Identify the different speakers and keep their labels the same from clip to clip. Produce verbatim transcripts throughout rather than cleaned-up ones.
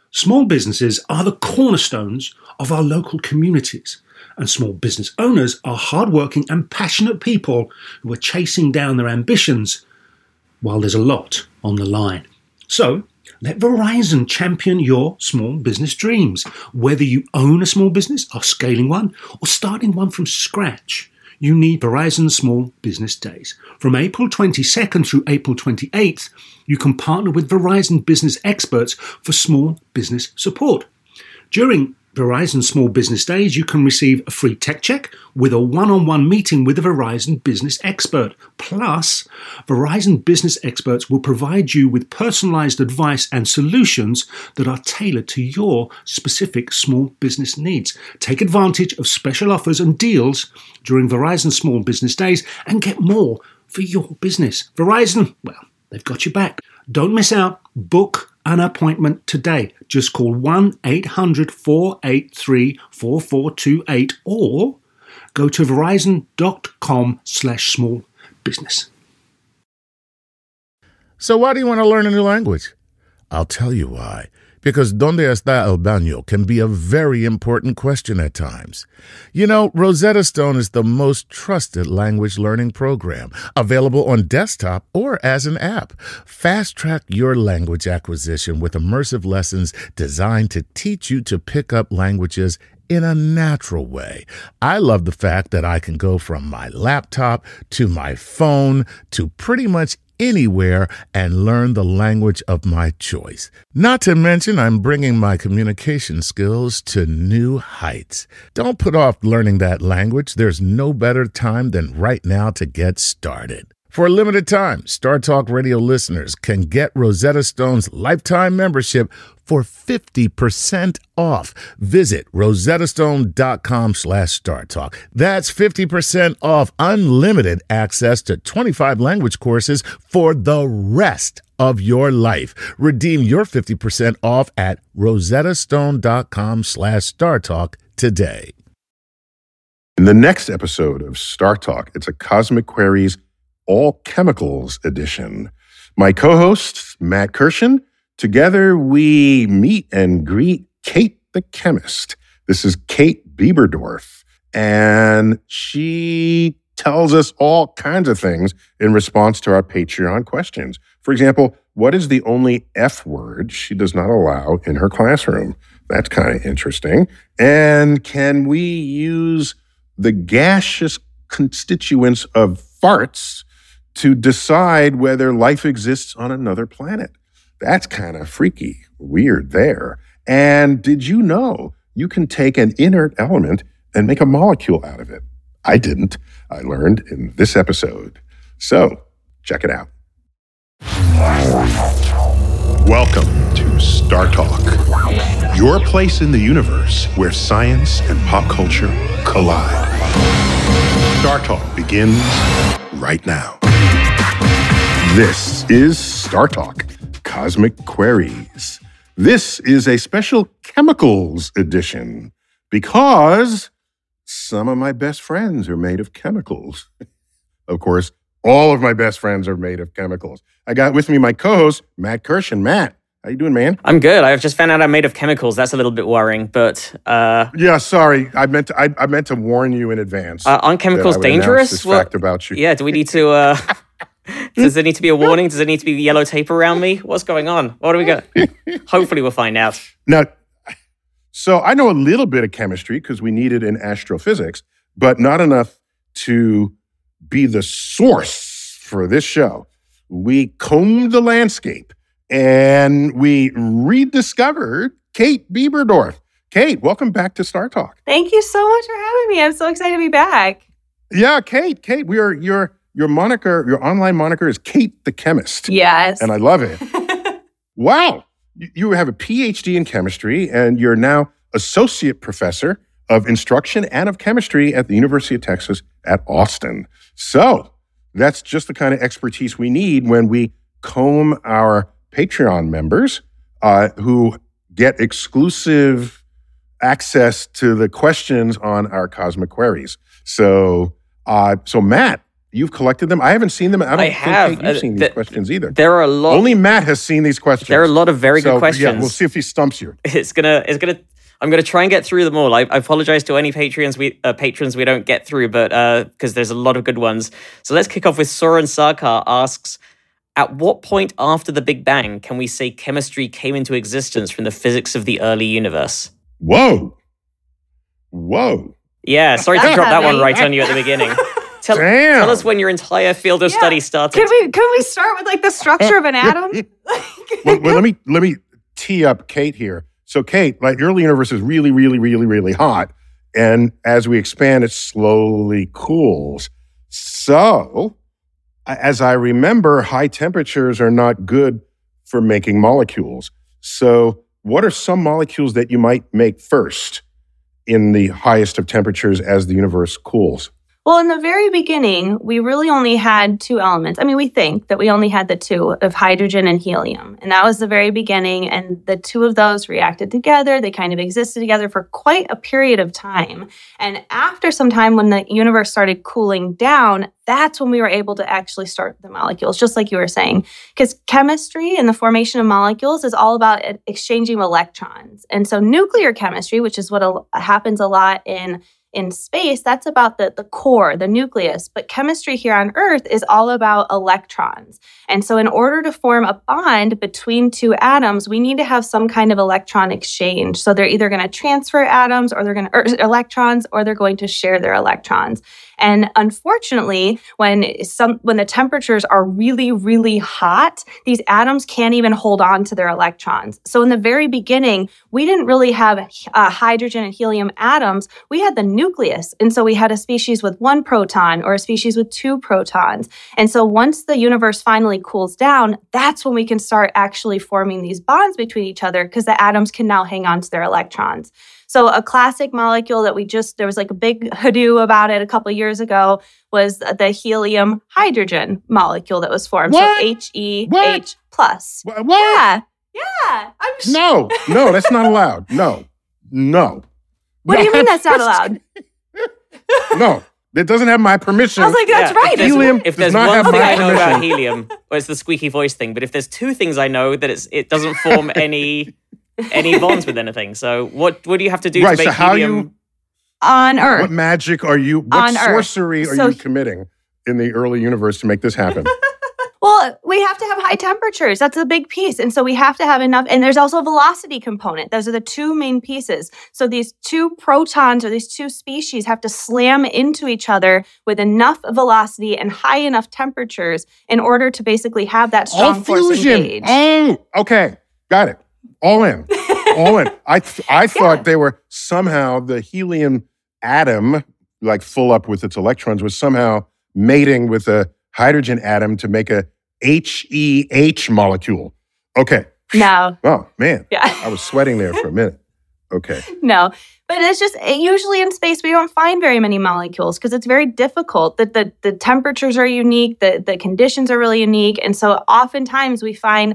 Speaker 1: Small businesses are the cornerstones of our local communities, and small business owners are hardworking and passionate people who are chasing down their ambitions while there's a lot on the line. So, let Verizon champion your small business dreams. Whether you own a small business, are scaling one, or starting one from scratch, you need Verizon Small Business Days. From April twenty-second through April twenty-eighth, you can partner with Verizon business experts for small business support. During Verizon Small Business Days, you can receive a free tech check with a one-on-one meeting with a Verizon business expert. Plus, Verizon business experts will provide you with personalized advice and solutions that are tailored to your specific small business needs. Take advantage of special offers and deals during Verizon Small Business Days and get more for your business. Verizon, well, they've got your back. Don't miss out. Book an appointment today. Just call one eight hundred four eight three four four two eight or go to verizon.com slash small business.
Speaker 2: So why do you want to learn a new language? I'll tell you why. Because ¿Dónde está el baño? Can be a very important question at times. You know, Rosetta Stone is the most trusted language learning program, available on desktop or as an app. Fast-track your language acquisition with immersive lessons designed to teach you to pick up languages in a natural way. I love the fact that I can go from my laptop to my phone to pretty much anywhere and learn the language of my choice. Not to mention, I'm bringing my communication skills to new heights. Don't put off learning that language. There's no better time than right now to get started. For a limited time, Star Talk Radio listeners can get Rosetta Stone's lifetime membership for fifty percent off. Visit rosettastone.com slash StarTalk. That's fifty percent off unlimited access to twenty-five language courses for the rest of your life. Redeem your fifty percent off at rosettastone.com slash StarTalk today.
Speaker 3: In the next episode of Star Talk, it's a Cosmic Queries All Chemicals edition. My co-host, Matt Kirshen, together we meet and greet Kate the chemist. This is Kate Bieberdorf, and she tells us all kinds of things in response to our Patreon questions. For example, what is the only F word she does not allow in her classroom? That's kind of interesting. And can we use the gaseous constituents of farts to decide whether life exists on another planet? That's kind of freaky, weird there. And did you know you can take an inert element and make a molecule out of it? I didn't. I learned in this episode. So, check it out. Welcome to Star Talk, your place in the universe where science and pop culture collide. Star Talk begins right now. This is Star Talk, Cosmic Queries. This is a special chemicals edition because some of my best friends are made of chemicals. Of course, all of my best friends are made of chemicals. I got with me my co-host, Matt Kirshen. Matt, how you doing, man?
Speaker 4: I'm good. I've just found out I'm made of chemicals. That's a little bit worrying, but... Uh,
Speaker 3: yeah, sorry. I meant to, I, I meant to warn you in advance.
Speaker 4: Uh, aren't chemicals dangerous?
Speaker 3: This
Speaker 4: well,
Speaker 3: fact about you.
Speaker 4: Yeah, do we need to... Uh, does there need to be a warning? Does there need to be yellow tape around me? What's going on? What do we got? Hopefully we'll find out.
Speaker 3: Now, so I know a little bit of chemistry because we need it in astrophysics, but not enough to be the source for this show. We combed the landscape and we rediscovered Kate Bieberdorf. Kate, welcome back to Star Talk.
Speaker 5: Thank you so much for having me. I'm so excited to be back.
Speaker 3: Yeah, Kate, Kate, we are your your moniker, your online moniker is Kate the chemist.
Speaker 5: Yes.
Speaker 3: And I love it. Wow. You have a P H D in chemistry and you're now associate professor of instruction and of chemistry at the University of Texas at Austin. So that's just the kind of expertise we need when we comb our Patreon members uh, who get exclusive access to the questions on our Cosmic Queries. So, uh, so Matt, You've collected them? I haven't seen them. I don't
Speaker 4: I
Speaker 3: think
Speaker 4: have.
Speaker 3: Kate, you've
Speaker 4: Uh,
Speaker 3: seen
Speaker 4: th-
Speaker 3: these questions either.
Speaker 4: There are a lot.
Speaker 3: Only Matt has seen these questions.
Speaker 4: There are a lot of very
Speaker 3: so,
Speaker 4: good questions.
Speaker 3: Yeah, we'll see if he stumps you.
Speaker 4: It's gonna. It's gonna. I'm gonna try and get through them all. I, I apologize to any Patreons we uh, patrons we don't get through, but because uh, there's a lot of good ones. So let's kick off with Soren Sarkar asks, at what point after the Big Bang can we say chemistry came into existence from the physics of the early universe?
Speaker 3: Whoa. Whoa.
Speaker 4: Yeah, sorry to drop that one right on you at the beginning. Tell,
Speaker 3: Damn.
Speaker 4: tell us when your entire field of
Speaker 5: Yeah.
Speaker 4: study started.
Speaker 5: Can we can we start with like the structure of an atom?
Speaker 3: well, well, let me let me tee up Kate here. So, Kate, like the early universe is really, really, really, really hot, and as we expand, it slowly cools. So, as I remember, high temperatures are not good for making molecules. So, what are some molecules that you might make first in the highest of temperatures as the universe cools?
Speaker 5: Well, in the very beginning, we really only had two elements. I mean, we think that we only had the two of hydrogen and helium. And that was the very beginning. And the two of those reacted together. They kind of existed together for quite a period of time. And after some time, when the universe started cooling down, that's when we were able to actually start the molecules, just like you were saying. Because chemistry and the formation of molecules is all about exchanging electrons. And so nuclear chemistry, which is what a, happens a lot in in space, that's about the, the core, the nucleus. But chemistry here on Earth is all about electrons. And so in order to form a bond between two atoms, we need to have some kind of electron exchange. So they're either going to transfer atoms or they're going to or electrons, or they're going to share their electrons. And unfortunately, when some when the temperatures are really, really hot, these atoms can't even hold on to their electrons. So in the very beginning, we didn't really have uh, hydrogen and helium atoms. We had the nucleus. And so we had a species with one proton or a species with two protons. And so once the universe finally cools down, that's when we can start actually forming these bonds between each other, because the atoms can now hang on to their electrons. So a classic molecule that we just, there was like a big hoodoo about it a couple of years ago, was the helium hydrogen molecule that was formed.
Speaker 3: What?
Speaker 5: So H E H
Speaker 3: What?
Speaker 5: plus.
Speaker 3: What?
Speaker 5: Yeah. Yeah. I'm sh-
Speaker 3: No, no, that's not allowed. No, no.
Speaker 5: What do you mean that's not allowed?
Speaker 3: No, it doesn't have my permission.
Speaker 5: I was like, that's
Speaker 4: Yeah,
Speaker 5: right.
Speaker 4: If there's,
Speaker 3: Helium
Speaker 4: if
Speaker 3: does
Speaker 4: there's
Speaker 3: not
Speaker 4: one
Speaker 3: have
Speaker 4: thing
Speaker 3: my
Speaker 4: I know about
Speaker 3: permission.
Speaker 4: helium, well, it's the squeaky voice thing. But if there's two things I know, that it's it doesn't form any any bonds with anything. So what what do you have to do
Speaker 3: Right,
Speaker 4: to make
Speaker 3: so how
Speaker 4: helium?
Speaker 3: you-
Speaker 5: On Earth.
Speaker 3: What magic are you, what
Speaker 5: On Earth.
Speaker 3: sorcery are
Speaker 5: So-
Speaker 3: you committing in the early universe to make this happen?
Speaker 5: Well, we have to have high temperatures. That's a big piece. And so we have to have enough. And there's also a velocity component. Those are the two main pieces. So these two protons or these two species have to slam into each other with enough velocity and high enough temperatures in order to basically have that strong
Speaker 3: Oh,
Speaker 5: force
Speaker 3: fusion.
Speaker 5: engaged.
Speaker 3: Oh, okay. Got it. All in. All in. I th- I thought they were somehow the helium atom, like full up with its electrons, was somehow mating with a hydrogen atom to make a H E H molecule. Okay.
Speaker 5: No.
Speaker 3: Oh, man.
Speaker 5: Yeah.
Speaker 3: I was sweating there for a minute. Okay.
Speaker 5: No, but it's just usually in space we don't find very many molecules because it's very difficult. That the, the temperatures are unique, the the conditions are really unique, and so oftentimes we find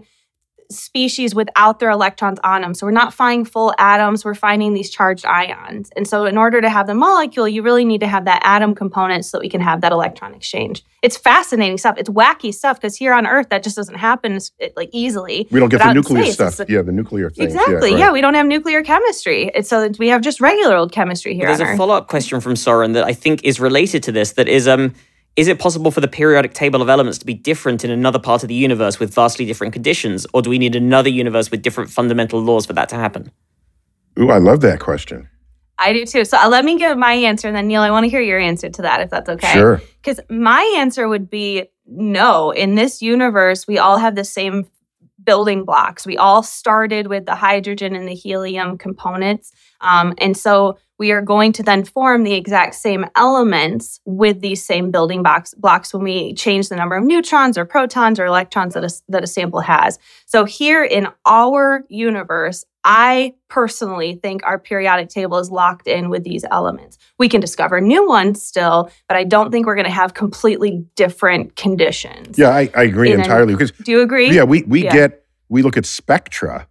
Speaker 5: species without their electrons on them. So we're not finding full atoms, we're finding these charged ions. And so in order to have the molecule, you really need to have that atom component so that we can have that electron exchange. It's fascinating stuff. It's wacky stuff because here on Earth, that just doesn't happen like easily.
Speaker 3: We don't get
Speaker 5: But
Speaker 3: the
Speaker 5: out in
Speaker 3: nuclear
Speaker 5: space,
Speaker 3: stuff.
Speaker 5: it's-
Speaker 3: Yeah, the nuclear things.
Speaker 5: Exactly.
Speaker 3: Yeah,
Speaker 5: Yeah,
Speaker 3: right.
Speaker 5: we don't have nuclear chemistry. It's so we have just regular old chemistry here
Speaker 4: There's
Speaker 5: on
Speaker 4: a
Speaker 5: Earth.
Speaker 4: follow-up question from Soren that I think is related to this. That is, um, is it possible for the periodic table of elements to be different in another part of the universe with vastly different conditions, or do we need another universe with different fundamental laws for that to happen?
Speaker 3: Ooh, I love that question.
Speaker 5: I do too. So uh, let me give my answer, and then Neil, I want to hear your answer to that, if that's okay.
Speaker 3: Sure.
Speaker 5: Because my answer would be no. In this universe, we all have the same building blocks. We all started with the hydrogen and the helium components. Um, and so we are going to then form the exact same elements with these same building box, blocks when we change the number of neutrons or protons or electrons that a, that a sample has. So here in our universe, I personally think our periodic table is locked in with these elements. We can discover new ones still, but I don't think we're going to have completely different conditions.
Speaker 3: Yeah, I, I agree
Speaker 5: And then-
Speaker 3: entirely. Because
Speaker 5: Do you agree?
Speaker 3: yeah, we, we
Speaker 5: Yeah.
Speaker 3: get, we look at spectra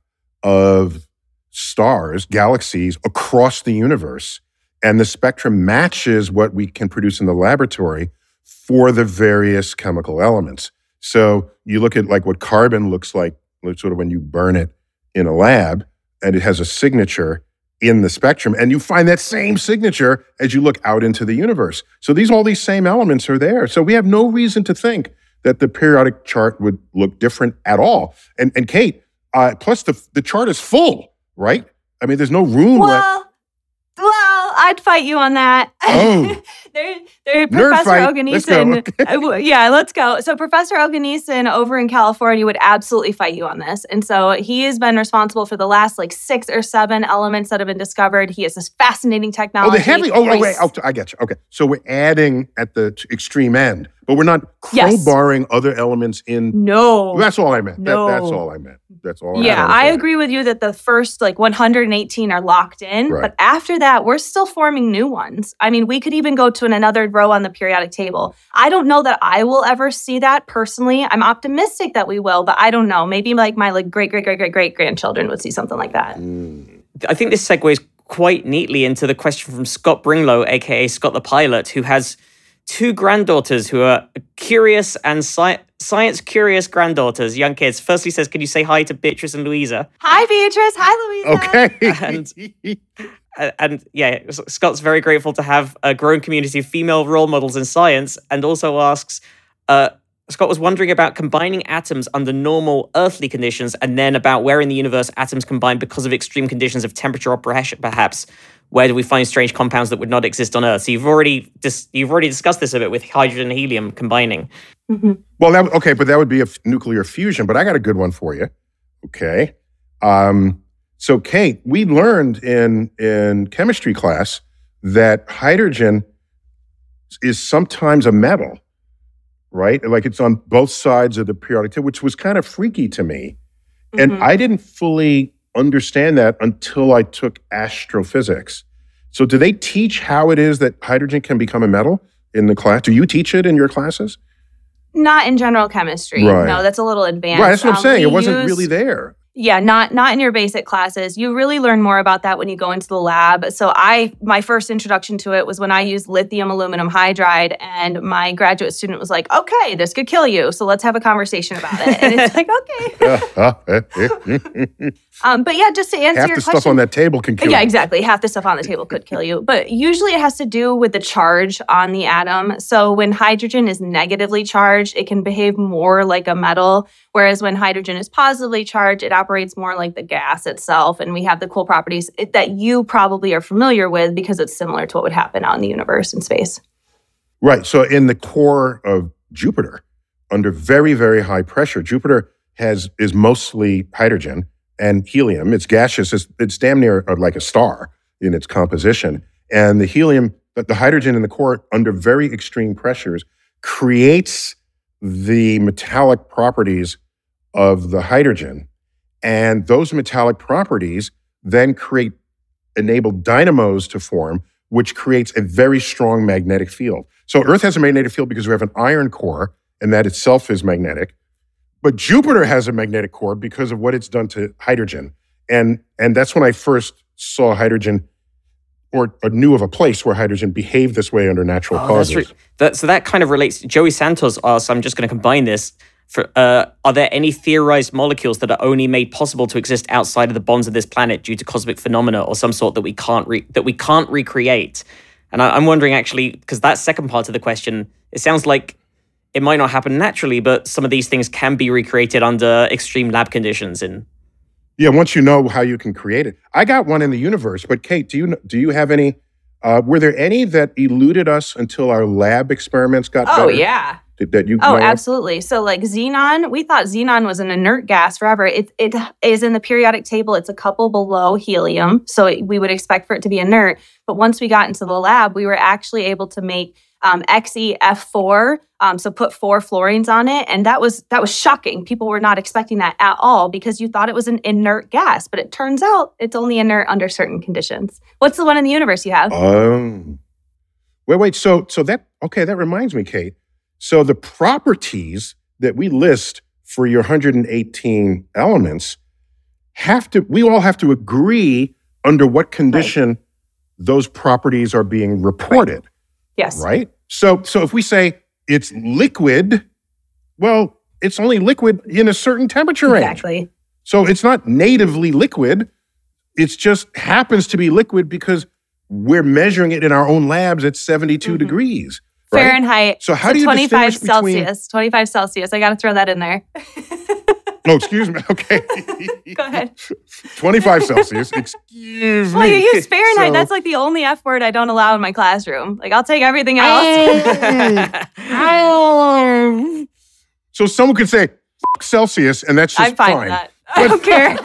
Speaker 3: of stars, galaxies across the universe, and the spectrum matches what we can produce in the laboratory, for the various chemical elements. So you look at like what carbon looks like, like sort of when you burn it in a lab, and it has a signature in the spectrum, and you find that same signature as you look out into the universe. So these all these same elements are there. So we have no reason to think that the periodic chart would look different at all. And and Kate, uh, plus the the chart is full, right? I mean, there's no room
Speaker 5: well,
Speaker 3: left.
Speaker 5: Well, I'd fight you on that.
Speaker 3: Oh.
Speaker 5: there, there,
Speaker 3: Nerd
Speaker 5: Professor
Speaker 3: fight. Let's go.
Speaker 5: Oganeson. uh, yeah, let's go. So Professor Oganeson over in California would absolutely fight you on this. And so he has been responsible for the last like six or seven elements that have been discovered. He has this fascinating technology.
Speaker 3: Oh, the heavy. Oh, oh wait. Oh, I get you. Okay. So we're adding at the t- extreme end, but we're not
Speaker 5: Yes.
Speaker 3: crowbarring other elements in.
Speaker 5: No.
Speaker 3: That's all I meant.
Speaker 5: No.
Speaker 3: That, that's all I meant. That's all.
Speaker 5: Yeah,
Speaker 3: I,
Speaker 5: I agree with you that the first like one hundred eighteen are locked in,
Speaker 3: Right.
Speaker 5: but after that, we're still forming new ones. I mean, we could even go to an, another row on the periodic table. I don't know that I will ever see that personally. I'm optimistic that we will, but I don't know. Maybe like my like great great great great great grandchildren would see something like that.
Speaker 3: Mm.
Speaker 4: I think this segues quite neatly into the question from Scott Bringlow, aka Scott the Pilot, who has two granddaughters who are curious and sci- science curious granddaughters, young kids. Firstly says, can you say hi to Beatrice and Louisa?
Speaker 5: Hi, Beatrice. Hi, Louisa.
Speaker 3: Okay.
Speaker 4: And, and yeah, Scott's very grateful to have a growing community of female role models in science, and also asks, uh, Scott was wondering about combining atoms under normal earthly conditions, and then about where in the universe atoms combine because of extreme conditions of temperature or pressure, perhaps. Where do we find strange compounds that would not exist on Earth? So you've already dis- you've already discussed this a bit with hydrogen and helium combining.
Speaker 5: Mm-hmm.
Speaker 3: Well, that, okay, but that would be a f- nuclear fusion. But I got a good one for you. Okay. Um, so, Kate, we learned in in chemistry class that hydrogen is sometimes a metal, right? Like it's on both sides of the periodic table, which was kind of freaky to me. And
Speaker 5: Mhm.
Speaker 3: I didn't fully understand that until I took astrophysics. So do they teach how it is that hydrogen can become a metal in the class? Do you teach it in your classes?
Speaker 5: Not in general chemistry.
Speaker 3: Right.
Speaker 5: No, that's a little advanced.
Speaker 3: Right, that's what I'm
Speaker 5: Um,
Speaker 3: saying.
Speaker 5: we
Speaker 3: It wasn't
Speaker 5: use-
Speaker 3: really there.
Speaker 5: Yeah, not not in your basic classes. You really learn more about that when you go into the lab. So I my first introduction to it was when I used lithium aluminum hydride, and my graduate student was like, "Okay, this could kill you, so let's have a conversation about it." And it's like, "Okay." um, but yeah, just to answer
Speaker 3: Half
Speaker 5: your
Speaker 3: the
Speaker 5: question,
Speaker 3: stuff on that table can kill
Speaker 5: yeah,
Speaker 3: you.
Speaker 5: exactly. Half the stuff on the table could kill you. But usually it has to do with the charge on the atom. So when hydrogen is negatively charged, it can behave more like a metal. Whereas when hydrogen is positively charged, it operates more like the gas itself. And we have the cool properties that you probably are familiar with because it's similar to what would happen out in the universe and space.
Speaker 3: Right. So in the core of Jupiter, under very, very high pressure, Jupiter has is mostly hydrogen and helium. It's gaseous. It's, it's damn near like a star in its composition. And the helium, the the hydrogen in the core, under very extreme pressures, creates the metallic properties of the hydrogen. And those metallic properties then create, enable dynamos to form, which creates a very strong magnetic field. So Earth has a magnetic field because we have an iron core, and that itself is magnetic. But Jupiter has a magnetic core because of what it's done to hydrogen. And, and that's when I first saw hydrogen, or, or knew of a place where hydrogen behaved this way under natural
Speaker 4: Oh,
Speaker 3: causes.
Speaker 4: that's re- that, so that kind of relates. Joey Santos asks, I'm just going to combine this. For, uh, are there any theorized molecules that are only made possible to exist outside of the bonds of this planet due to cosmic phenomena or some sort that we can't re- that we can't recreate? And I, I'm wondering actually, because that second part of the question, it sounds like it might not happen naturally, but some of these things can be recreated under extreme lab conditions. And
Speaker 3: Yeah, once you know how you can create it. I got one in the universe, but Kate, do you do you have any? Uh, were there any that eluded us until our lab experiments got
Speaker 5: Oh,
Speaker 3: better?
Speaker 5: yeah.
Speaker 3: That, that you
Speaker 5: Oh,
Speaker 3: know of?
Speaker 5: absolutely. So like xenon, we thought xenon was an inert gas forever. It, it is in the periodic table. It's a couple below helium. So it, we would expect for it to be inert. But once we got into the lab, we were actually able to make um, X E F four. Um, so put four fluorines on it. And that was that was shocking. People were not expecting that at all because you thought it was an inert gas. But it turns out it's only inert under certain conditions. What's the one in the universe you have?
Speaker 3: Oh. Wait, wait. So, so that, okay, that reminds me, Kate. So the properties that we list for your one hundred eighteen elements have to, we all have to agree under what condition right. those properties are being reported.
Speaker 5: Right. Yes.
Speaker 3: Right? So, so if we say it's liquid, well, it's only liquid in a certain temperature range.
Speaker 5: Exactly.
Speaker 3: So it's not natively liquid. It just happens to be liquid because we're measuring it in our own labs at seventy-two mm-hmm. degrees. Right?
Speaker 5: Fahrenheit.
Speaker 3: So how
Speaker 5: so
Speaker 3: do you
Speaker 5: twenty-five
Speaker 3: distinguish between...
Speaker 5: Celsius. twenty-five Celsius. I got to throw that in there.
Speaker 3: No, excuse me. Okay.
Speaker 5: Go ahead.
Speaker 3: twenty-five Celsius. Excuse
Speaker 5: well,
Speaker 3: me.
Speaker 5: you use Fahrenheit.
Speaker 3: So...
Speaker 5: That's like the only F word I don't allow in my classroom. Like, I'll take everything else.
Speaker 3: So someone could say, F- Celsius, and that's just
Speaker 5: I'm fine,
Speaker 3: fine.
Speaker 5: with that. I don't care.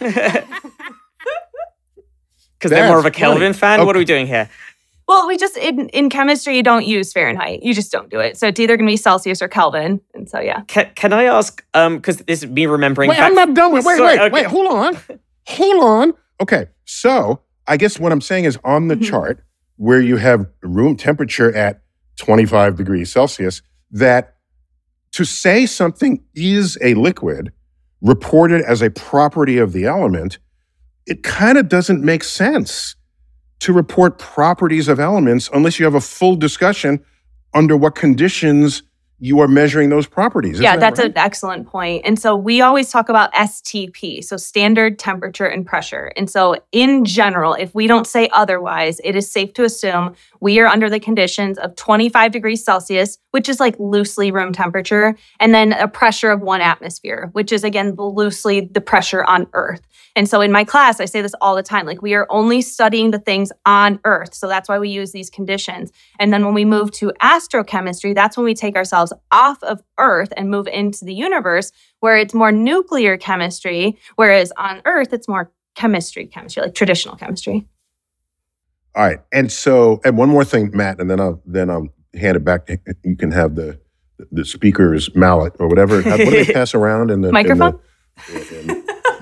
Speaker 4: Because they're more of a Kelvin
Speaker 3: funny.
Speaker 4: fan?
Speaker 3: Okay.
Speaker 4: What are we doing here?
Speaker 5: Well, we just, in, in chemistry, you don't use Fahrenheit. You just don't do it. So it's either going to be Celsius or Kelvin. And so, yeah.
Speaker 4: Can, can I ask, um, because this is me remembering.
Speaker 3: Wait,
Speaker 4: back-
Speaker 3: I'm not done with Wait,
Speaker 4: Sorry,
Speaker 3: wait,
Speaker 4: okay.
Speaker 3: wait, hold on. Hold on. Okay, so I guess what I'm saying is on the
Speaker 5: Mm-hmm.
Speaker 3: chart where you have room temperature at twenty-five degrees Celsius, that to say something is a liquid reported as a property of the element, it kind of doesn't make sense to report properties of elements unless you have a full discussion under what conditions you are measuring those properties. Isn't
Speaker 5: Yeah,
Speaker 3: that
Speaker 5: that's
Speaker 3: right?
Speaker 5: an excellent point. And so we always talk about S T P, so standard temperature and pressure. And so in general, if we don't say otherwise, it is safe to assume we are under the conditions of twenty-five degrees Celsius, which is like loosely room temperature, and then a pressure of one atmosphere, which is again loosely the pressure on Earth. And so in my class, I say this all the time, like we are only studying the things on Earth. So that's why we use these conditions. And then when we move to astrochemistry, that's when we take ourselves off of Earth and move into the universe, where it's more nuclear chemistry, whereas on Earth, it's more chemistry, chemistry, like traditional chemistry.
Speaker 3: All right. And so, and one more thing, Matt, and then I'll then I'll hand it back. You can have the the speaker's mallet or whatever. What do they pass around in the
Speaker 5: microphone?
Speaker 3: In the, in,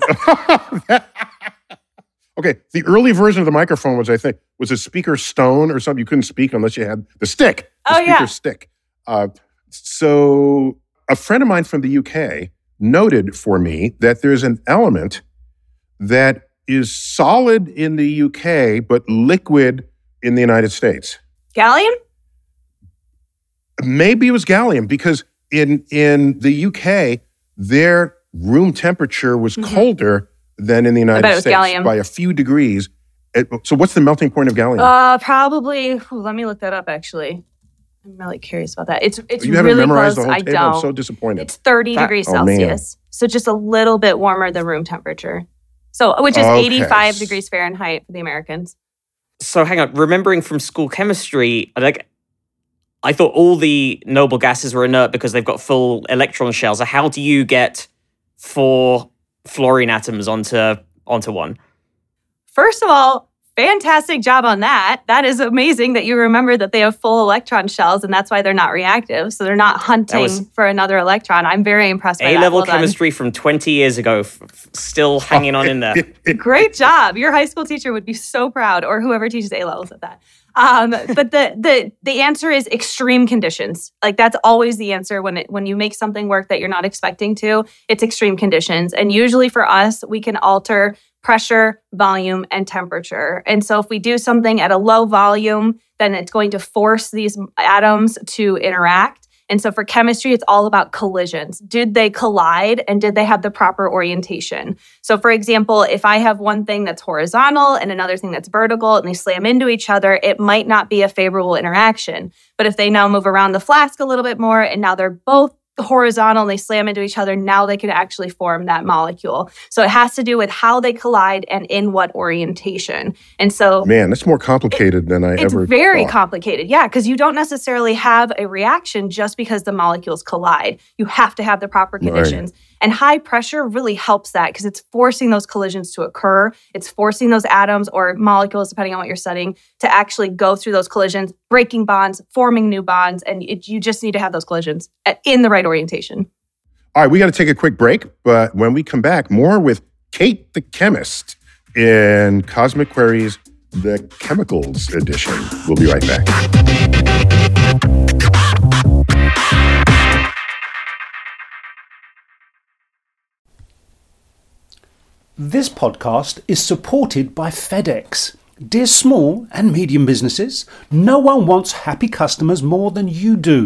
Speaker 3: okay, the early version of the microphone was, I think, was a speaker stone or something. You couldn't speak unless you had the stick. The
Speaker 5: oh
Speaker 3: speaker
Speaker 5: yeah,
Speaker 3: stick. Uh, so a friend of mine from the U K noted for me that there's an element that is solid in the U K but liquid in the United States.
Speaker 5: Gallium?
Speaker 3: Maybe it was gallium because in in the U K, their room temperature was
Speaker 5: Mm-hmm.
Speaker 3: colder than in the United
Speaker 5: I bet it was
Speaker 3: States
Speaker 5: gallium.
Speaker 3: by a few degrees. It- so what's the melting point of gallium?
Speaker 5: Uh, probably. Ooh, let me look that up. Actually, I'm really curious about that. It's it's
Speaker 3: you haven't
Speaker 5: really
Speaker 3: memorized
Speaker 5: close.
Speaker 3: the whole
Speaker 5: I
Speaker 3: table?
Speaker 5: don't.
Speaker 3: I'm so disappointed.
Speaker 5: It's thirty
Speaker 4: That-
Speaker 5: degrees
Speaker 3: oh, man.
Speaker 5: Celsius, so just a little bit warmer than room temperature. So, which is
Speaker 3: Okay.
Speaker 5: eighty-five degrees Fahrenheit for the Americans.
Speaker 4: So hang on, remembering from school chemistry, like I thought all the noble gases were inert because they've got full electron shells. So how do you get four fluorine atoms onto onto one?
Speaker 5: First of all, fantastic job on that. That is amazing that you remember that they have full electron shells, and that's why they're not reactive. So they're not hunting
Speaker 4: was-
Speaker 5: for another electron. I'm very impressed by that.
Speaker 4: A-level
Speaker 5: Well done.
Speaker 4: chemistry from twenty years ago, f- f- still hanging on in there.
Speaker 5: Great job. Your high school teacher would be so proud, or whoever teaches A-levels at that. Um, but the the the answer is extreme conditions. Like that's always the answer when it when you make something work that you're not expecting to. It's extreme conditions, and usually for us, we can alter pressure, volume, and temperature. And so if we do something at a low volume, then it's going to force these atoms to interact. And so for chemistry, it's all about collisions. Did they collide and did they have the proper orientation? So for example, if I have one thing that's horizontal and another thing that's vertical and they slam into each other, it might not be a favorable interaction. But if they now move around the flask a little bit more and now they're both horizontal and they slam into each other, now they can actually form that molecule. So it has to do with how they collide and in what orientation. And so
Speaker 3: Man, that's more complicated than I
Speaker 5: it's
Speaker 3: ever
Speaker 5: very
Speaker 3: thought.
Speaker 5: complicated. Yeah, because you don't necessarily have a reaction just because the molecules collide. You have to have the proper
Speaker 3: Right.
Speaker 5: conditions. And high pressure really helps that because it's forcing those collisions to occur. It's forcing those atoms or molecules, depending on what you're studying, to actually go through those collisions, breaking bonds, forming new bonds. And it, you just need to have those collisions at, in the right orientation.
Speaker 3: All right, we got to take a quick break, but when we come back, more with Kate the Chemist in Cosmic Queries, the Chemicals Edition. We'll be right back.
Speaker 1: This podcast is supported by FedEx. Dear small and medium businesses, no one wants happy customers more than you do.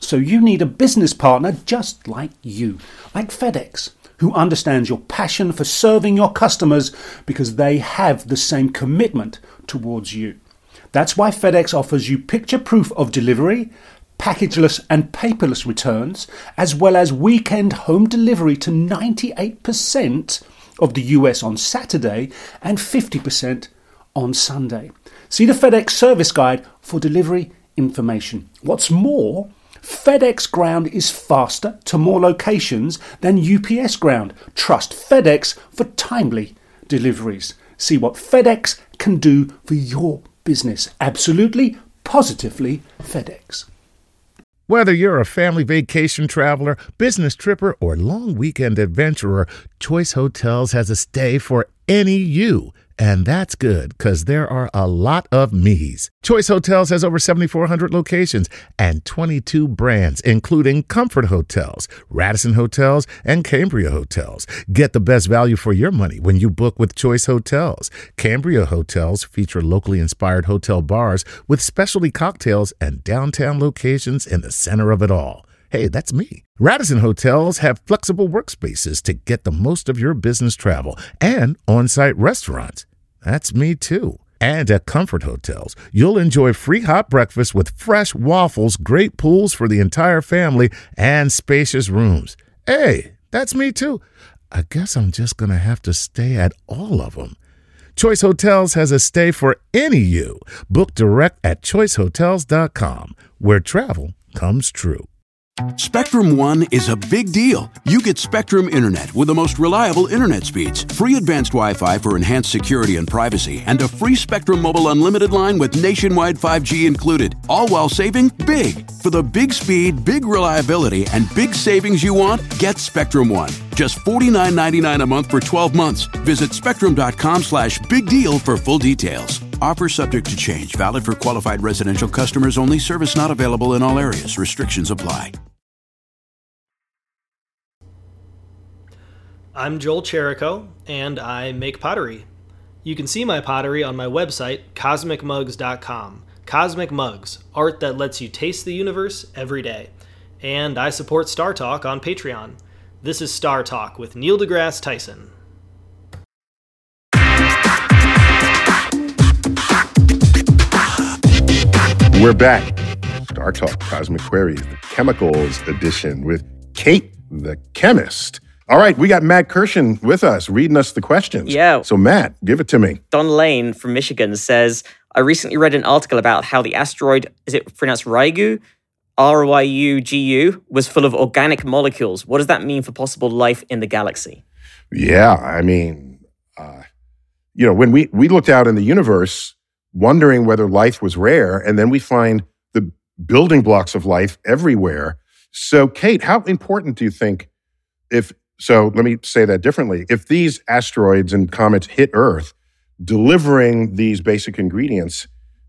Speaker 1: So you need a business partner just like you, like FedEx, who understands your passion for serving your customers because they have the same commitment towards you. That's why FedEx offers you picture proof of delivery, packageless and paperless returns, as well as weekend home delivery to ninety-eight percent of the U S on Saturday and fifty percent on Sunday. See the FedEx service guide for delivery information. What's more, FedEx Ground is faster to more locations than U P S Ground. Trust FedEx for timely deliveries. See what FedEx can do for your business. Absolutely, positively FedEx.
Speaker 2: Whether you're a family vacation traveler, business tripper, or long weekend adventurer, Choice Hotels has a stay for any you. And that's good, because there are a lot of me's. Choice Hotels has over seventy-four hundred locations and twenty-two brands, including Comfort Hotels, Radisson Hotels, and Cambria Hotels. Get the best value for your money when you book with Choice Hotels. Cambria Hotels feature locally inspired hotel bars with specialty cocktails and downtown locations in the center of it all. Hey, that's me. Radisson Hotels have flexible workspaces to get the most of your business travel and on-site restaurants. That's me too. And at Comfort Hotels, you'll enjoy free hot breakfast with fresh waffles, great pools for the entire family, and spacious rooms. Hey, that's me too. I guess I'm just going to have to stay at all of them. Choice Hotels has a stay for any you. Book direct at choice hotels dot com, where travel comes true.
Speaker 6: Spectrum One is a big deal. You get Spectrum Internet with the most reliable internet speeds, free advanced Wi-Fi for enhanced security and privacy, and a free Spectrum Mobile Unlimited line with nationwide five G included, all while saving big. For the big speed, big reliability, and big savings you want, get Spectrum One. Just forty-nine ninety-nine a month for twelve months. Visit spectrum.com slash big deal for full details. Offer subject to change. Valid for qualified residential customers only. Service not available in all areas. Restrictions apply.
Speaker 7: I'm Joel Cherico, and I make pottery. You can see my pottery on my website, cosmic mugs dot com. Cosmic Mugs, art that lets you taste the universe every day. And I support Star Talk on Patreon. This is Star Talk with Neil deGrasse Tyson.
Speaker 3: We're back. Star Talk Cosmic Queries, the Chemicals edition with Kate the Chemist. All right, we got Matt Kirshen with us, reading us the questions.
Speaker 4: Yeah.
Speaker 3: So Matt, give it to me.
Speaker 4: Don Lane from Michigan says, I recently read an article about how the asteroid, is it pronounced Ryugu? R Y U G U, was full of organic molecules. What does that mean for possible life in the galaxy?
Speaker 3: Yeah, I mean, uh, you know, when we, we looked out in the universe, wondering whether life was rare, and then we find the building blocks of life everywhere. So, Kate, how important do you think, if, so let me say that differently, if these asteroids and comets hit Earth, delivering these basic ingredients,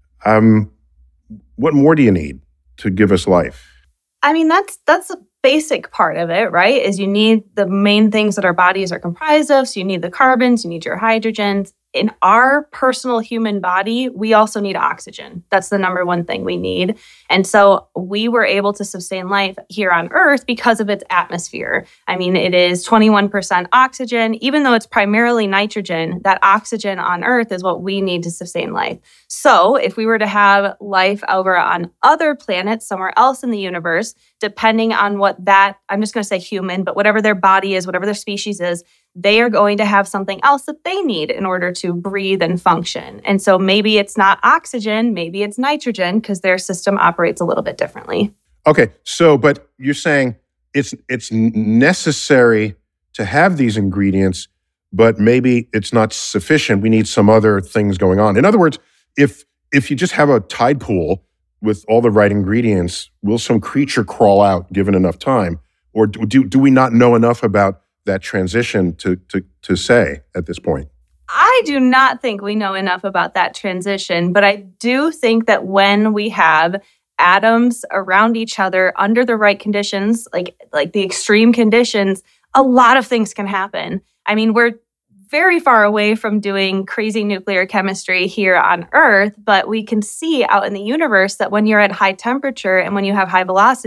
Speaker 3: um, what more do you need to give us life?
Speaker 5: I mean, that's that's a basic part of it, right? Is you need the main things that our bodies are comprised of. So you need the carbons, you need your hydrogens. In our personal human body, we also need oxygen. That's the number one thing we need. And so we were able to sustain life here on Earth because of its atmosphere. I mean, it is twenty-one percent oxygen. Even though it's primarily nitrogen, that oxygen on Earth is what we need to sustain life. So if we were to have life over on other planets, somewhere else in the universe, depending on what that, I'm just going to say human, but whatever their body is, whatever their species is, they are going to have something else that they need in order to breathe and function. And so maybe it's not oxygen, maybe it's nitrogen, because their system operates a little bit differently.
Speaker 3: Okay, so, but you're saying it's it's necessary to have these ingredients, but maybe it's not sufficient. We need some other things going on. In other words, if if you just have a tide pool with all the right ingredients, will some creature crawl out given enough time? Or do do we not know enough about that transition to, to, to say at this point?
Speaker 5: I do not think we know enough about that transition, but I do think that when we have atoms around each other under the right conditions, like, like the extreme conditions, a lot of things can happen. I mean, we're very far away from doing crazy nuclear chemistry here on Earth, but we can see out in the universe that when you're at high temperature and when you have high velocity,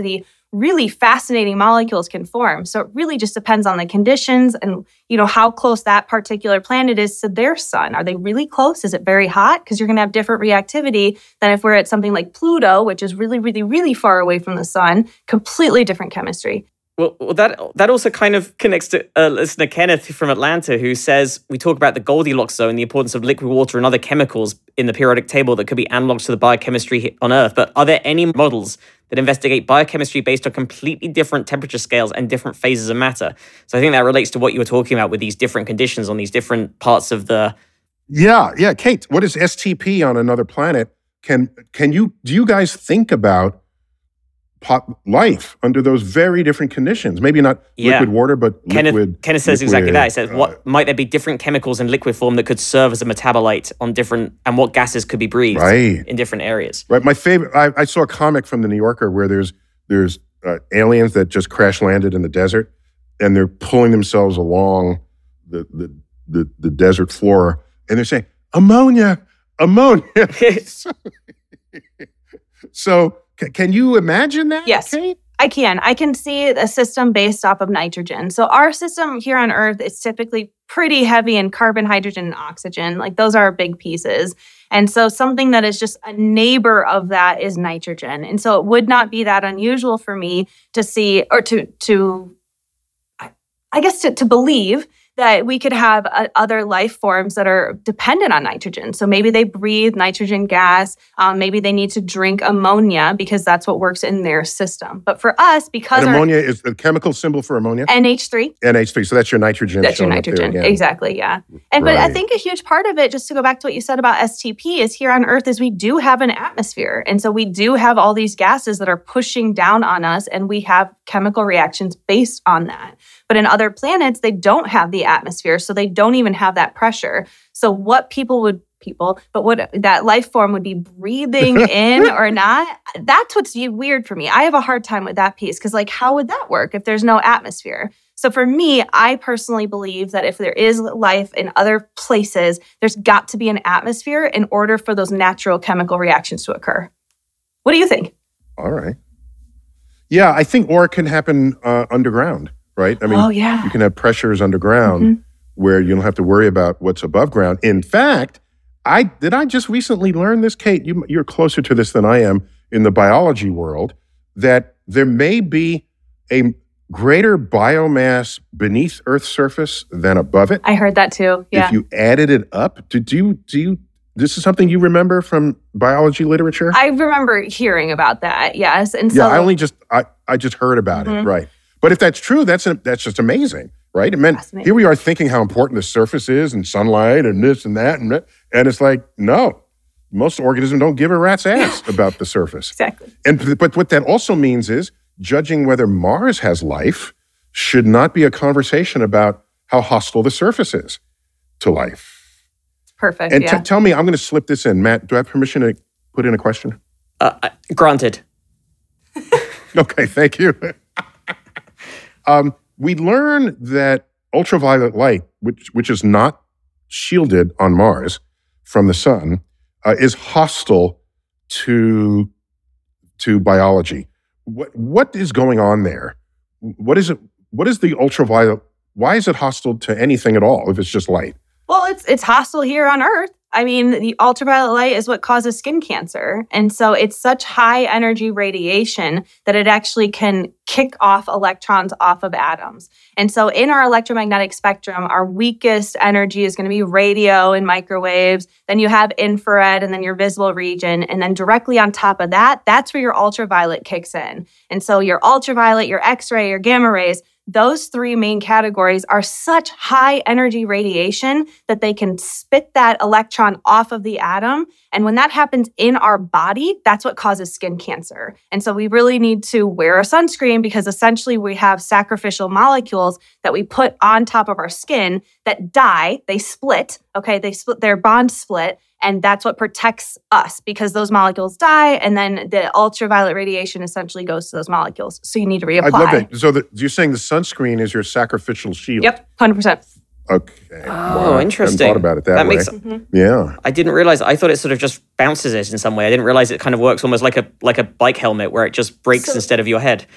Speaker 5: really fascinating molecules can form. So it really just depends on the conditions and, you know, how close that particular planet is to their sun. Are they really close? Is it very hot? Because you're going to have different reactivity than if we're at something like Pluto, which is really, really, really far away from the sun, completely different chemistry.
Speaker 4: Well, well, that that also kind of connects to uh, listener Kenneth from Atlanta, who says, we talk about the Goldilocks zone, the importance of liquid water and other chemicals in the periodic table that could be analogs to the biochemistry on Earth. But are there any models that investigate biochemistry based on completely different temperature scales and different phases of matter? So I think that relates to what you were talking about with these different conditions on these different parts of the...
Speaker 3: Yeah, yeah. Kate, what is S T P on another planet? Can can you, do you guys think about Pot life under those very different conditions? Maybe not
Speaker 4: yeah.
Speaker 3: liquid water, but
Speaker 4: Kenneth,
Speaker 3: liquid.
Speaker 4: Kenneth says
Speaker 3: liquid,
Speaker 4: exactly that. He says,
Speaker 3: uh,
Speaker 4: what might there be different chemicals in liquid form that could serve as a metabolite on different, and what gases could be breathed
Speaker 3: right.
Speaker 4: in different areas?
Speaker 3: Right. My favorite. I, I saw a comic from the New Yorker where there's there's uh, aliens that just crash landed in the desert, and they're pulling themselves along the the the, the desert floor, and they're saying ammonia, ammonia. so, so can you imagine that?
Speaker 5: Yes.
Speaker 3: Kate?
Speaker 5: I can. I can see a system based off of nitrogen. So our system here on Earth is typically pretty heavy in carbon, hydrogen, and oxygen. Like those are our big pieces. And so something that is just a neighbor of that is nitrogen. And so it would not be that unusual for me to see, or to, to I guess, to, to believe that we could have uh, other life forms that are dependent on nitrogen. So maybe they breathe nitrogen gas. Um, maybe they need to drink ammonia because that's what works in their system. But for us, because
Speaker 3: and
Speaker 5: our,
Speaker 3: ammonia is the chemical symbol for ammonia?
Speaker 5: N H three.
Speaker 3: N H three. So that's your nitrogen.
Speaker 5: That's your
Speaker 3: showing up there
Speaker 5: nitrogen.
Speaker 3: again.
Speaker 5: Exactly, yeah. And But I
Speaker 3: Right.
Speaker 5: think a huge part of it, just to go back to what you said about S T P, is here on Earth is we do have an atmosphere. And so we do have all these gases that are pushing down on us, and we have chemical reactions based on that. But in other planets, they don't have the atmosphere, so they don't even have that pressure. So what people would, people, but what that life form would be breathing in or not, that's what's weird for me. I have a hard time with that piece because, like, how would that work if there's no atmosphere? So for me, I personally believe that if there is life in other places, there's got to be an atmosphere in order for those natural chemical reactions to occur. What do you think?
Speaker 3: All right. Yeah, I think or it can happen uh, underground, right? I mean,
Speaker 5: Oh, yeah.
Speaker 3: you can have pressures underground
Speaker 5: Mhm.
Speaker 3: where you don't have to worry about what's above ground. In fact, I did I just recently learn this, Kate? You, you're closer to this than I am in the biology world, that there may be a greater biomass beneath Earth's surface than above it.
Speaker 5: I heard that too. Yeah.
Speaker 3: If you added it up, do, do you do you? This is something you remember from biology literature?
Speaker 5: I remember hearing about that. Yes. And so
Speaker 3: yeah, I only just I, I just heard about
Speaker 5: Mhm.
Speaker 3: it, right? But if that's true, that's a, that's just amazing, right? It meant
Speaker 5: Fascinating.
Speaker 3: here we are thinking how important the surface is and sunlight and this and that and that, and it's like no, most organisms don't give a rat's ass about the surface.
Speaker 5: exactly.
Speaker 3: And but what that also means is judging whether Mars has life should not be a conversation about how hostile the surface is to life.
Speaker 5: Perfect.
Speaker 3: And
Speaker 5: yeah.
Speaker 3: t- tell me, I'm going to slip this in, Matt. Do I have permission to put in a question?
Speaker 4: Uh, uh, granted.
Speaker 3: Okay, thank you. um, we learn that ultraviolet light, which which is not shielded on Mars from the sun, uh, is hostile to to biology. What what is going on there? What is it? What is the ultraviolet? Why is it hostile to anything at all if it's just light?
Speaker 5: Well, it's it's hostile here on Earth. I mean, the ultraviolet light is what causes skin cancer. And so it's such high energy radiation that it actually can kick off electrons off of atoms. And so in our electromagnetic spectrum, our weakest energy is going to be radio and microwaves. Then you have infrared and then your visible region. And then directly on top of that, that's where your ultraviolet kicks in. And so your ultraviolet, your X-ray, your gamma rays, those three main categories are such high energy radiation that they can spit that electron off of the atom. And when that happens in our body, that's what causes skin cancer. And so we really need to wear a sunscreen because essentially we have sacrificial molecules that we put on top of our skin that die, they split, okay, they split, their bonds split. And that's what protects us because those molecules die and then the ultraviolet radiation essentially goes to those molecules. So you need to reapply.
Speaker 3: I love that. So the, you're saying the sunscreen is your sacrificial shield?
Speaker 5: Yep, one hundred percent.
Speaker 3: Okay.
Speaker 4: Oh,
Speaker 3: Wow.
Speaker 4: interesting.
Speaker 3: I hadn't thought about it that,
Speaker 4: That
Speaker 3: way.
Speaker 4: makes-
Speaker 3: Yeah.
Speaker 4: I didn't realize. I thought it sort of just bounces it in some way. I didn't realize it kind of works almost like a like a bike helmet where it just breaks
Speaker 5: So-
Speaker 4: instead of your head.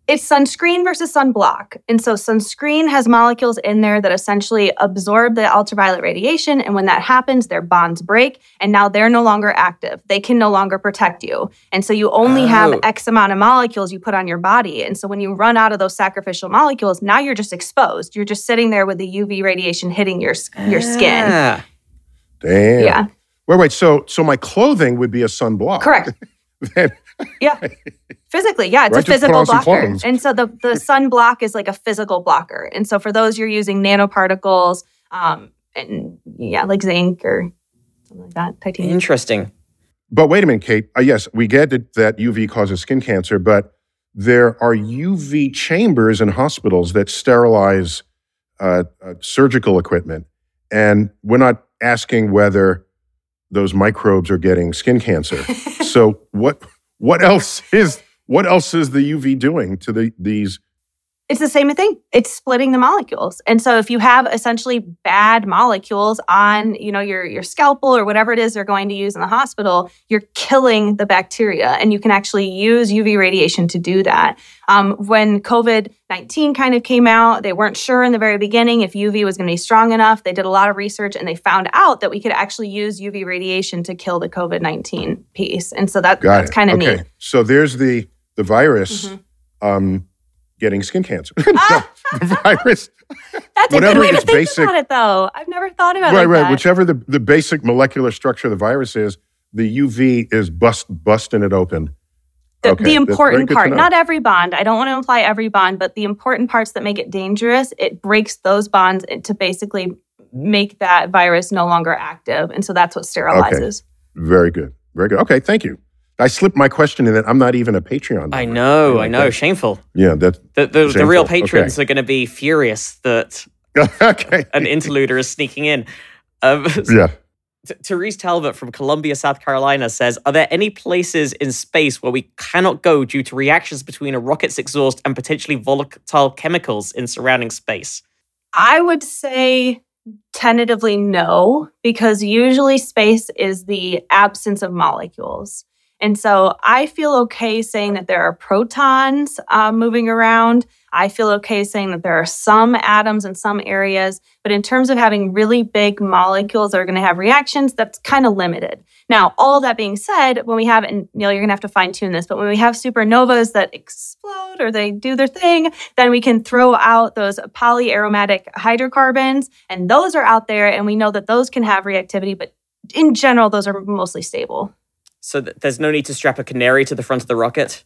Speaker 5: It's sunscreen versus sunblock. And so sunscreen has molecules in there that essentially absorb the ultraviolet radiation. And when that happens, their bonds break. And now they're no longer active. They can no longer protect you. And so you only
Speaker 4: Oh.
Speaker 5: have X amount of molecules you put on your body. And so when you run out of those sacrificial molecules, now you're just exposed. You're just sitting there with the U V radiation hitting your, your skin.
Speaker 4: Ah.
Speaker 3: Damn.
Speaker 5: Yeah.
Speaker 3: Wait, wait. So, so my clothing would be a sunblock.
Speaker 5: Correct.
Speaker 3: Then-
Speaker 5: Yeah. Physically, yeah, it's
Speaker 3: Right,
Speaker 5: a
Speaker 3: just put
Speaker 5: physical
Speaker 3: on some
Speaker 5: blocker.
Speaker 3: clothes.
Speaker 5: And so the, the sun block is like a physical blocker. And so for those you're using nanoparticles, um, and yeah, like zinc or something like that, titanium.
Speaker 4: Interesting.
Speaker 3: But wait a minute, Kate. Uh, yes, we get that, that U V causes skin cancer, but there are U V chambers in hospitals that sterilize uh, uh, surgical equipment. And we're not asking whether those microbes are getting skin cancer. So what what else is what else is the U V doing to the these?
Speaker 5: It's the same thing. It's splitting the molecules. And so if you have essentially bad molecules on, you know, your, your scalpel or whatever it is they're going to use in the hospital, you're killing the bacteria. And you can actually use U V radiation to do that. Um, when COVID nineteen kind of came out, they weren't sure in the very beginning if U V was going to be strong enough. They did a lot of research and they found out that we could actually use U V radiation to kill the COVID nineteen piece. And so that,
Speaker 3: Got
Speaker 5: that's
Speaker 3: it.
Speaker 5: kind of
Speaker 3: Okay.
Speaker 5: neat.
Speaker 3: So there's the the virus
Speaker 5: Mhm.
Speaker 3: um, getting skin cancer. No, the virus.
Speaker 5: That's a
Speaker 3: Whatever
Speaker 5: good way to
Speaker 3: its
Speaker 5: think
Speaker 3: basic-
Speaker 5: about it, though. I've never thought about it
Speaker 3: Right,
Speaker 5: like
Speaker 3: right.
Speaker 5: that.
Speaker 3: Whichever the, the basic molecular structure of the virus is, the U V is bust busting it open.
Speaker 5: The,
Speaker 3: Okay,
Speaker 5: the
Speaker 3: that's very
Speaker 5: important
Speaker 3: good to
Speaker 5: part,
Speaker 3: know.
Speaker 5: not every bond. I don't want to imply every bond, but the important parts that make it dangerous, it breaks those bonds to basically make that virus no longer active. And so that's what sterilizes.
Speaker 3: Very good. Very good. Okay, thank you. I slipped my question in that I'm not even a Patreon member.
Speaker 4: I know,
Speaker 3: Like
Speaker 4: I know.
Speaker 3: that.
Speaker 4: Shameful.
Speaker 3: Yeah, that.
Speaker 4: The, the, the
Speaker 3: Shameful.
Speaker 4: real patrons
Speaker 3: Okay.
Speaker 4: are going to be furious that
Speaker 3: Okay.
Speaker 4: an interluder is sneaking in. Um,
Speaker 3: Yeah.
Speaker 4: T- Therese Talbot from Columbia, South Carolina says, are there any places in space where we cannot go due to reactions between a rocket's exhaust and potentially volatile chemicals in surrounding space?
Speaker 5: I would say tentatively no, because usually space is the absence of molecules. And so I feel okay saying that there are protons uh, moving around. I feel okay saying that there are some atoms in some areas. But in terms of having really big molecules that are going to have reactions, that's kind of limited. Now, all of that being said, when we have, and Neil, you're going to have to fine tune this, but when we have supernovas that explode or they do their thing, then we can throw out those polyaromatic hydrocarbons. And those are out there. And we know that those can have reactivity. But in general, those are mostly stable.
Speaker 4: So th- there's no need to strap a canary to the front of the rocket?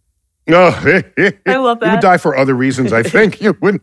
Speaker 3: No,
Speaker 5: I love
Speaker 3: You would
Speaker 5: that.
Speaker 3: die for other reasons, I think. You wouldn't.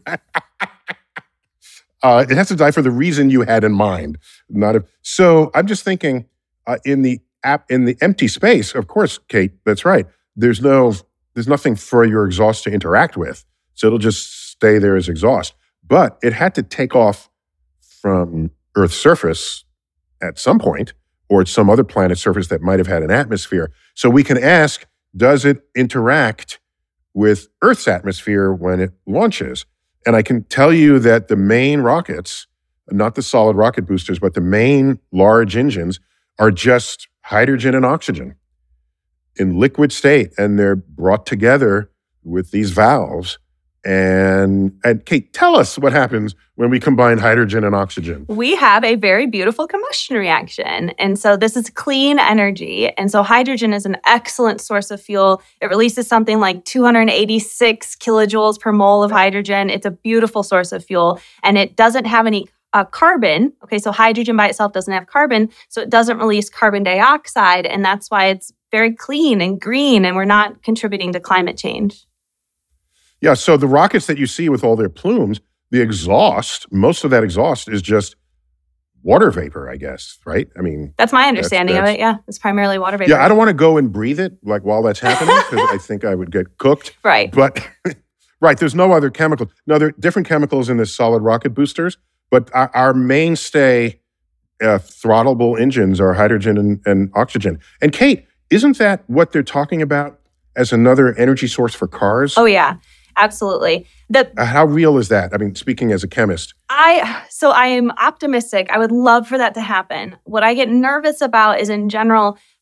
Speaker 3: uh, it has to die for the reason you had in mind. Not a, so I'm just thinking uh, in the app in the empty space. Of course, Kate, that's right. There's no there's nothing for your exhaust to interact with, so it'll just stay there as exhaust. But it had to take off from Earth's surface at some point, or some other planet's surface that might have had an atmosphere. So we can ask, does it interact with Earth's atmosphere when it launches? And I can tell you that the main rockets, not the solid rocket boosters, but the main large engines are just hydrogen and oxygen in liquid state. And they're brought together with these valves. And, and Kate, tell us what happens when we combine hydrogen and oxygen.
Speaker 5: We have a very beautiful combustion reaction. And so this is clean energy. And so hydrogen is an excellent source of fuel. It releases something like two hundred eighty-six kilojoules per mole of hydrogen. It's a beautiful source of fuel. And it doesn't have any uh, carbon. Okay, so hydrogen by itself doesn't have carbon. So it doesn't release carbon dioxide. And that's why it's very clean and green. And we're not contributing to climate change.
Speaker 3: Yeah, so the rockets that you see with all their plumes, the exhaust, most of that exhaust is just water vapor, I guess, right? I mean,
Speaker 5: That's my understanding
Speaker 3: that's-
Speaker 5: of it. Yeah, it's primarily water vapor.
Speaker 3: yeah, I don't want to go and breathe it like while that's happening because I think I would get cooked.
Speaker 5: Right.
Speaker 3: But right, there's no other chemicals. No, there are different chemicals in the solid rocket boosters, but our, our mainstay uh, throttleable engines are hydrogen and, and oxygen. And Kate, isn't that what they're talking about as another energy source for cars?
Speaker 5: Oh, yeah. Absolutely. The
Speaker 3: Uh, How real is that? I mean, speaking as a chemist.
Speaker 5: I so I am optimistic. I would love for that to happen. What I get nervous about is in general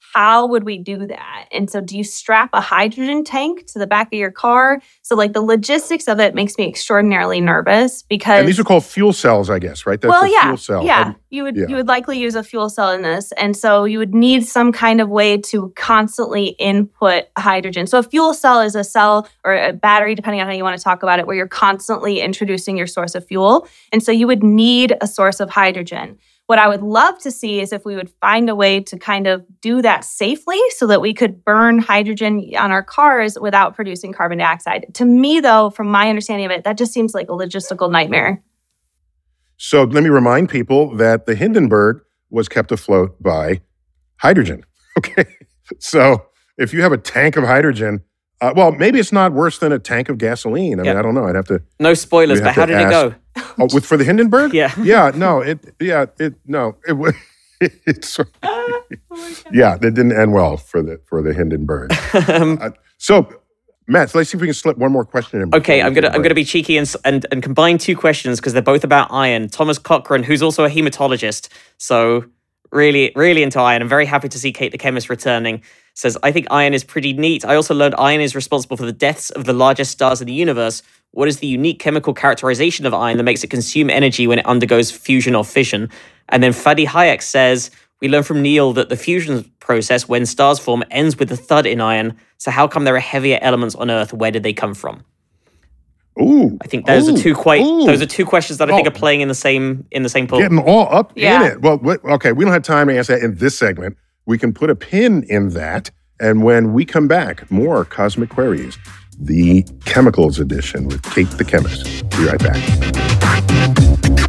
Speaker 5: how would we do that? And so do you strap a hydrogen tank to the back of your car? So like the logistics of it makes me extraordinarily nervous because—
Speaker 3: And these are called fuel cells, I guess, right? That's
Speaker 5: well,
Speaker 3: a
Speaker 5: yeah,
Speaker 3: fuel cell.
Speaker 5: yeah.
Speaker 3: Um,
Speaker 5: You would
Speaker 3: yeah.
Speaker 5: you would likely use a fuel cell in this. And so you would need some kind of way to constantly input hydrogen. So a fuel cell is a cell or a battery, depending on how you want to talk about it, where you're constantly introducing your source of fuel. And so you would need a source of hydrogen. What I would love to see is if we would find a way to kind of do that safely so that we could burn hydrogen on our cars without producing carbon dioxide. To me, though, from my understanding of it, that just seems like a logistical nightmare.
Speaker 3: So let me remind people that the Hindenburg was kept afloat by hydrogen. Okay. So if you have a tank of hydrogen, uh, well, maybe it's not worse than a tank of gasoline. I mean,
Speaker 4: Yeah.
Speaker 3: I don't know. I'd have to.
Speaker 4: No spoilers,
Speaker 3: we
Speaker 4: but
Speaker 3: have
Speaker 4: how
Speaker 3: to
Speaker 4: did it go?
Speaker 3: Oh, with for the Hindenburg?
Speaker 4: Yeah.
Speaker 3: Yeah. No. It. Yeah. It. No. It. wa- It's. Yeah. That didn't end well for the for the Hindenburg. uh, so, Matt, let's see if we can slip one more question in.
Speaker 4: Okay,
Speaker 3: before
Speaker 4: I'm
Speaker 3: we
Speaker 4: gonna
Speaker 3: take a
Speaker 4: I'm
Speaker 3: break.
Speaker 4: gonna be cheeky and s- and, and combine two questions because they're both about iron. Thomas Cochrane, who's also a hematologist, so really really into iron. I'm very happy to see Kate the chemist returning. Says, I think iron is pretty neat. I also learned iron is responsible for the deaths of the largest stars in the universe. What is the unique chemical characterization of iron that makes it consume energy when it undergoes fusion or fission? And then Fadi Hayek says, we learn from Neil that the fusion process when stars form ends with a thud in iron. So how come there are heavier elements on Earth? Where did they come from?
Speaker 3: Ooh.
Speaker 4: I think those
Speaker 3: ooh,
Speaker 4: are two quite.
Speaker 3: ooh.
Speaker 4: Those are two questions that I think
Speaker 3: Oh.
Speaker 4: are playing in the same in the same pool.
Speaker 3: Getting all up
Speaker 5: Yeah.
Speaker 3: in it. Well, wait, okay, we don't have time to answer that in this segment. We can put a pin in that. And when we come back, more Cosmic Queries, the Chemicals Edition with Kate the Chemist. Be right back.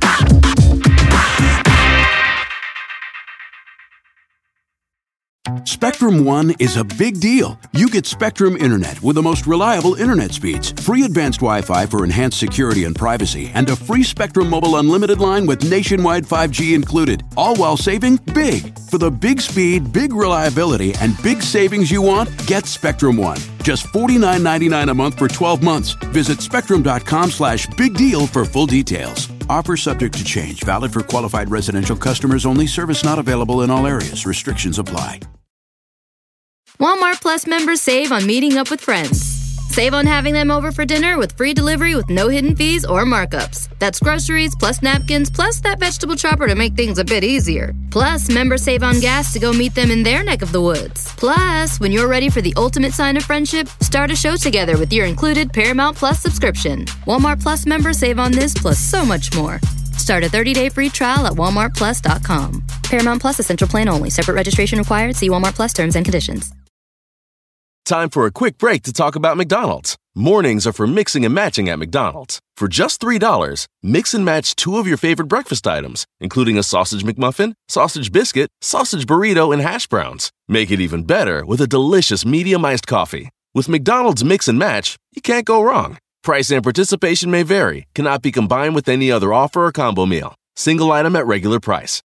Speaker 6: Spectrum One is a big deal. You get Spectrum Internet with the most reliable internet speeds, free advanced Wi-Fi for enhanced security and privacy, and a free Spectrum Mobile Unlimited line with nationwide five G included, all while saving big. For the big speed, big reliability, and big savings you want, get Spectrum One. Just forty-nine ninety-nine a month for twelve months. Visit spectrum.com slash big deal for full details. Offer subject to change. Valid for qualified residential customers only. Service not available in all areas. Restrictions apply.
Speaker 8: Walmart Plus members save on meeting up with friends. Save on having them over for dinner with free delivery with no hidden fees or markups. That's groceries, plus napkins, plus that vegetable chopper to make things a bit easier. Plus, members save on gas to go meet them in their neck of the woods. Plus, when you're ready for the ultimate sign of friendship, start a show together with your included Paramount Plus subscription. Walmart Plus members save on this plus so much more. Start a thirty-day free trial at walmart plus dot com. Paramount Plus Essential Plan only. Separate registration required. See Walmart Plus terms and conditions.
Speaker 9: Time for a quick break to talk about McDonald's. Mornings are for mixing and matching at McDonald's. For just three dollars, mix and match two of your favorite breakfast items, including a sausage McMuffin, sausage biscuit, sausage burrito, and hash browns. Make it even better with a delicious medium iced coffee. With McDonald's Mix and Match, you can't go wrong. Price and participation may vary, cannot be combined with any other offer or combo meal. Single item at regular price.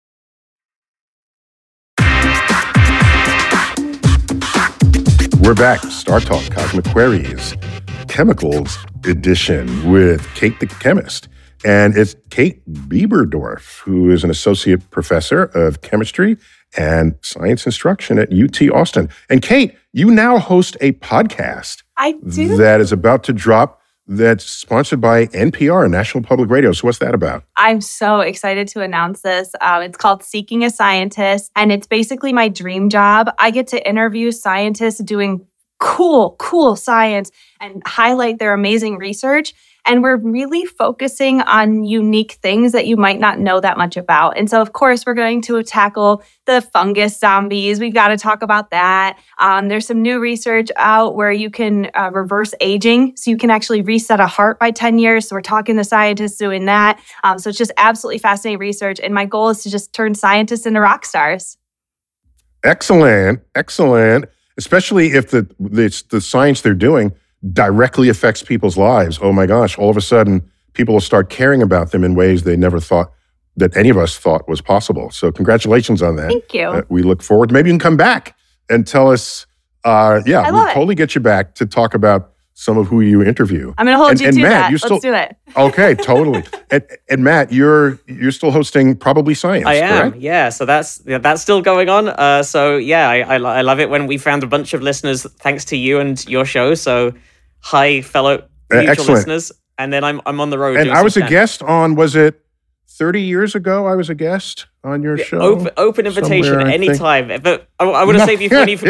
Speaker 3: We're back. Star Talk Cosmic Queries, Chemicals Edition with Kate the Chemist. And it's Kate Bieberdorf, who is an associate professor of chemistry and science instruction at U T Austin. And Kate, you now host a podcast
Speaker 5: I do.
Speaker 3: that is about to drop that's sponsored by N P R, National Public Radio. So what's that about?
Speaker 5: I'm so excited to announce this. Um, it's called Seeking a Scientist, and it's basically my dream job. I get to interview scientists doing cool, cool science and highlight their amazing research. And we're really focusing on unique things that you might not know that much about. And so, of course, we're going to tackle the fungus zombies. We've got to talk about that. Um, there's some new research out where you can uh, reverse aging. So you can actually reset a heart by ten years. So we're talking to scientists doing that. Um, so it's just absolutely fascinating research. And my goal is to just turn scientists into rock stars.
Speaker 3: Excellent, excellent. Especially if the, the the science they're doing directly affects people's lives. Oh my gosh, all of a sudden, people will start caring about them in ways they never thought that any of us thought was possible. So congratulations on that.
Speaker 5: Thank you.
Speaker 3: Uh, we look forward. Maybe you can come back and tell us, uh, yeah,
Speaker 5: I
Speaker 3: we'll
Speaker 5: love it.
Speaker 3: totally get you back to talk about some of who you interview.
Speaker 5: I'm going to hold
Speaker 3: and,
Speaker 5: you
Speaker 3: and
Speaker 5: to
Speaker 3: Matt,
Speaker 5: that.
Speaker 3: You're
Speaker 5: Let's
Speaker 3: still,
Speaker 5: do it.
Speaker 3: Okay, totally. and, and Matt, you're you're still hosting Probably Science,
Speaker 4: I am,
Speaker 3: correct?
Speaker 4: yeah. So that's yeah, that's still going on. Uh, so yeah, I, I I love it when we found a bunch of listeners thanks to you and your show. So hi, fellow mutual
Speaker 3: excellent.
Speaker 4: listeners. And then I'm I'm on the road.
Speaker 3: And
Speaker 4: doing
Speaker 3: I was
Speaker 4: some
Speaker 3: a
Speaker 4: stand-
Speaker 3: guest on, was it thirty years ago I was a guest on your show?
Speaker 4: Open, open invitation
Speaker 3: somewhere, I think.
Speaker 4: anytime. But I, I want to say before you,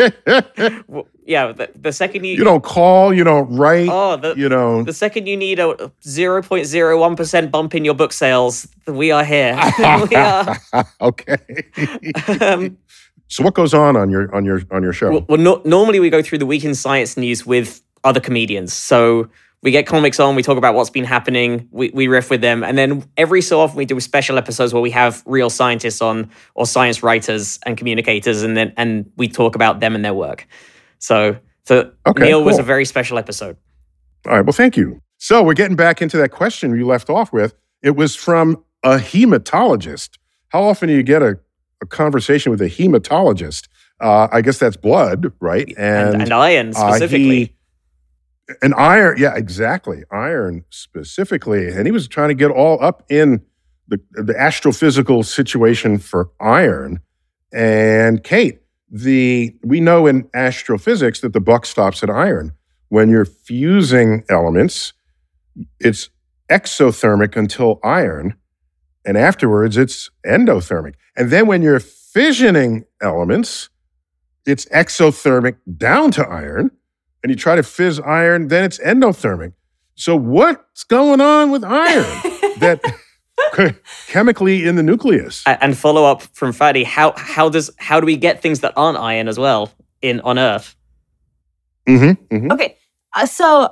Speaker 4: yeah, the, the second you
Speaker 3: You don't call, you don't write,
Speaker 4: oh, the,
Speaker 3: you know.
Speaker 4: the second you need a zero point zero one percent bump in your book sales, we are here. we are.
Speaker 3: Okay.
Speaker 4: Um,
Speaker 3: So what goes on on your on your on your show?
Speaker 4: Well, well no, normally we go through the week in science news with other comedians. So we get comics on, we talk about what's been happening, we, we riff with them, and then every so often we do special episodes where we have real scientists on or science writers and communicators, and then and we talk about them and their work. So, so
Speaker 3: Okay,
Speaker 4: Neil was
Speaker 3: cool.
Speaker 4: a very special episode.
Speaker 3: All right, well, thank you. So we're getting back into that question you left off with. It was from a hematologist. How often do you get a, a conversation with a hematologist? Uh, I guess that's blood, right?
Speaker 4: And, and iron
Speaker 3: uh,
Speaker 4: specifically.
Speaker 3: he- And iron, yeah, exactly. Iron specifically. And he was trying to get all up in the, the astrophysical situation for iron. And Kate, the we know in astrophysics that the buck stops at iron. When you're fusing elements, it's exothermic until iron, and afterwards it's endothermic. And then when you're fissioning elements, it's exothermic down to iron. And you try to fizz iron, then it's endothermic. So what's going on with iron that chemically in the nucleus?
Speaker 4: And follow up from Fadi, how how does how do we get things that aren't iron as well in on Earth?
Speaker 3: Mm-hmm, mm-hmm.
Speaker 5: Okay, uh, so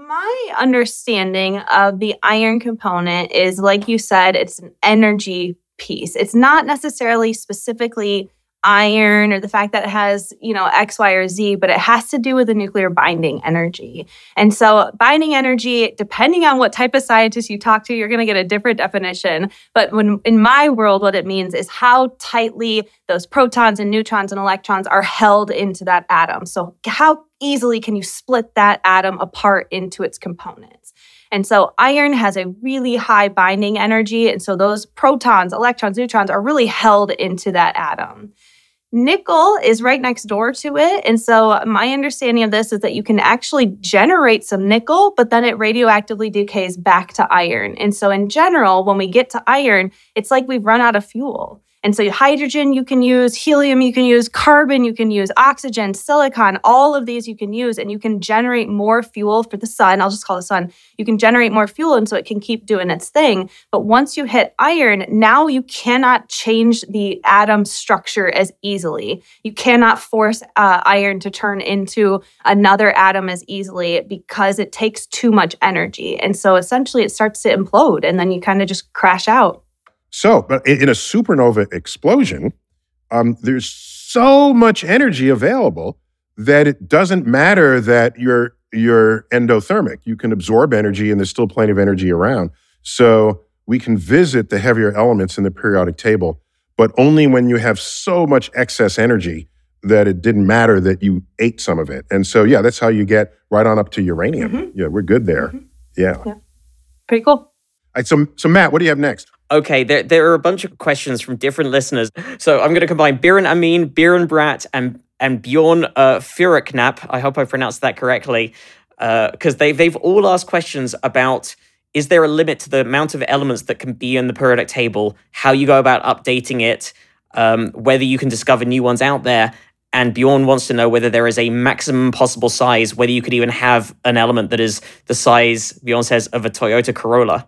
Speaker 5: my understanding of the iron component is, like you said, it's an energy piece. It's not necessarily specifically iron or the fact that it has, you know, X, Y, or Z, but it has to do with the nuclear binding energy. And so binding energy, depending on what type of scientist you talk to, you're going to get a different definition. But when in my world, what it means is how tightly those protons and neutrons and electrons are held into that atom. So how easily can you split that atom apart into its components? And so iron has a really high binding energy. And so those protons, electrons, neutrons are really held into that atom. Nickel is right next door to it. And so my understanding of this is that you can actually generate some nickel, but then it radioactively decays back to iron. And so in general, when we get to iron, it's like we've run out of fuel. And so hydrogen you can use, helium you can use, carbon you can use, oxygen, silicon, all of these you can use, and you can generate more fuel for the sun. I'll just call the sun. You can generate more fuel, and so it can keep doing its thing. But once you hit iron, now you cannot change the atom structure as easily. You cannot force uh, iron to turn into another atom as easily because it takes too much energy. And so essentially it starts to implode, and then you kind of just crash out.
Speaker 3: So, but in a supernova explosion, um, there's so much energy available that it doesn't matter that you're you're endothermic. You can absorb energy, and there's still plenty of energy around. So we can visit the heavier elements in the periodic table, but only when you have so much excess energy that it didn't matter that you ate some of it. And so, yeah, that's how you get right on up to uranium.
Speaker 5: Mm-hmm.
Speaker 3: Yeah, we're good there.
Speaker 5: Mm-hmm.
Speaker 3: Yeah.
Speaker 5: yeah. Pretty cool.
Speaker 3: All right, so, so Matt, what do you have next?
Speaker 4: Okay, there there are a bunch of questions from different listeners. So I'm going to combine Biren Amin, Biren Brat, and and Bjorn uh, Fureknap. I hope I pronounced that correctly, because uh, they they've all asked questions about: is there a limit to the amount of elements that can be in the periodic table? How you go about updating it? Um, whether you can discover new ones out there? And Bjorn wants to know whether there is a maximum possible size. Whether you could even have an element that is the size, Bjorn says, of a Toyota Corolla.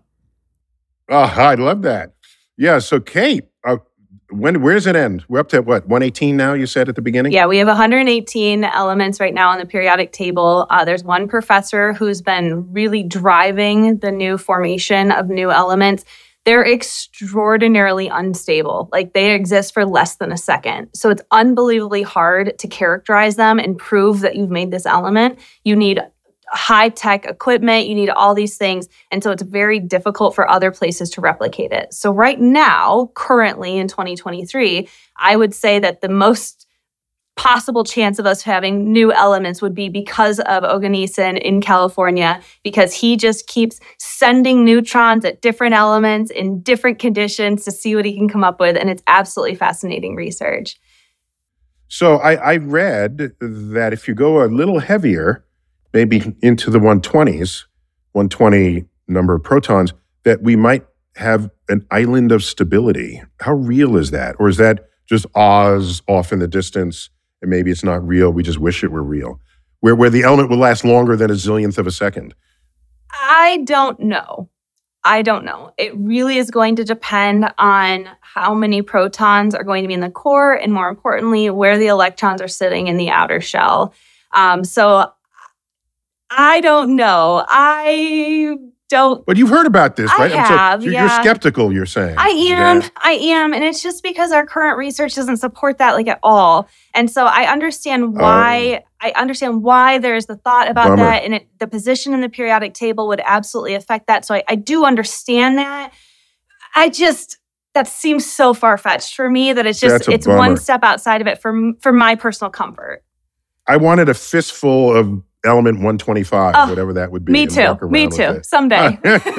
Speaker 3: Oh, I love that. Yeah. So, Kate, uh, when where does it end? We're up to what, one eighteen now? You said at the beginning.
Speaker 5: Yeah, we have one hundred eighteen elements right now on the periodic table. Uh, there's one professor who's been really driving the new formation of new elements. They're extraordinarily unstable. Like they exist for less than a second. So it's unbelievably hard to characterize them and prove that you've made this element. You need high-tech equipment, you need all these things. And so it's very difficult for other places to replicate it. So right now, currently in twenty twenty-three, I would say that the most possible chance of us having new elements would be because of Oganesson in California, because he just keeps sending neutrons at different elements in different conditions to see what he can come up with. And it's absolutely fascinating research.
Speaker 3: So I, I read that if you go a little heavier, maybe into the one twenties, one twenty number of protons, that we might have an island of stability. How real is that? Or is that just Oz off in the distance? And maybe it's not real, we just wish it were real, where where the element will last longer than a zillionth of a second?
Speaker 5: I don't know. I don't know. It really is going to depend on how many protons are going to be in the core, and more importantly, where the electrons are sitting in the outer shell. Um, so I don't know. I don't.
Speaker 3: But you've heard about this, right?
Speaker 5: I have,
Speaker 3: so you're,
Speaker 5: yeah.
Speaker 3: you're skeptical, you're saying.
Speaker 5: I am.
Speaker 3: Yeah.
Speaker 5: I am. And it's just because our current research doesn't support that like at all. And so I understand why, oh. I understand why there's the thought about
Speaker 3: Bummer.
Speaker 5: that. And it, the position in the periodic table would absolutely affect that. So I, I do understand that. I just, that seems so far-fetched for me that it's just, it's
Speaker 3: bummer.
Speaker 5: one step outside of it for, for my personal comfort.
Speaker 3: I wanted a fistful of element one twenty-five, oh, whatever that would be.
Speaker 5: Me too. Me too. Someday.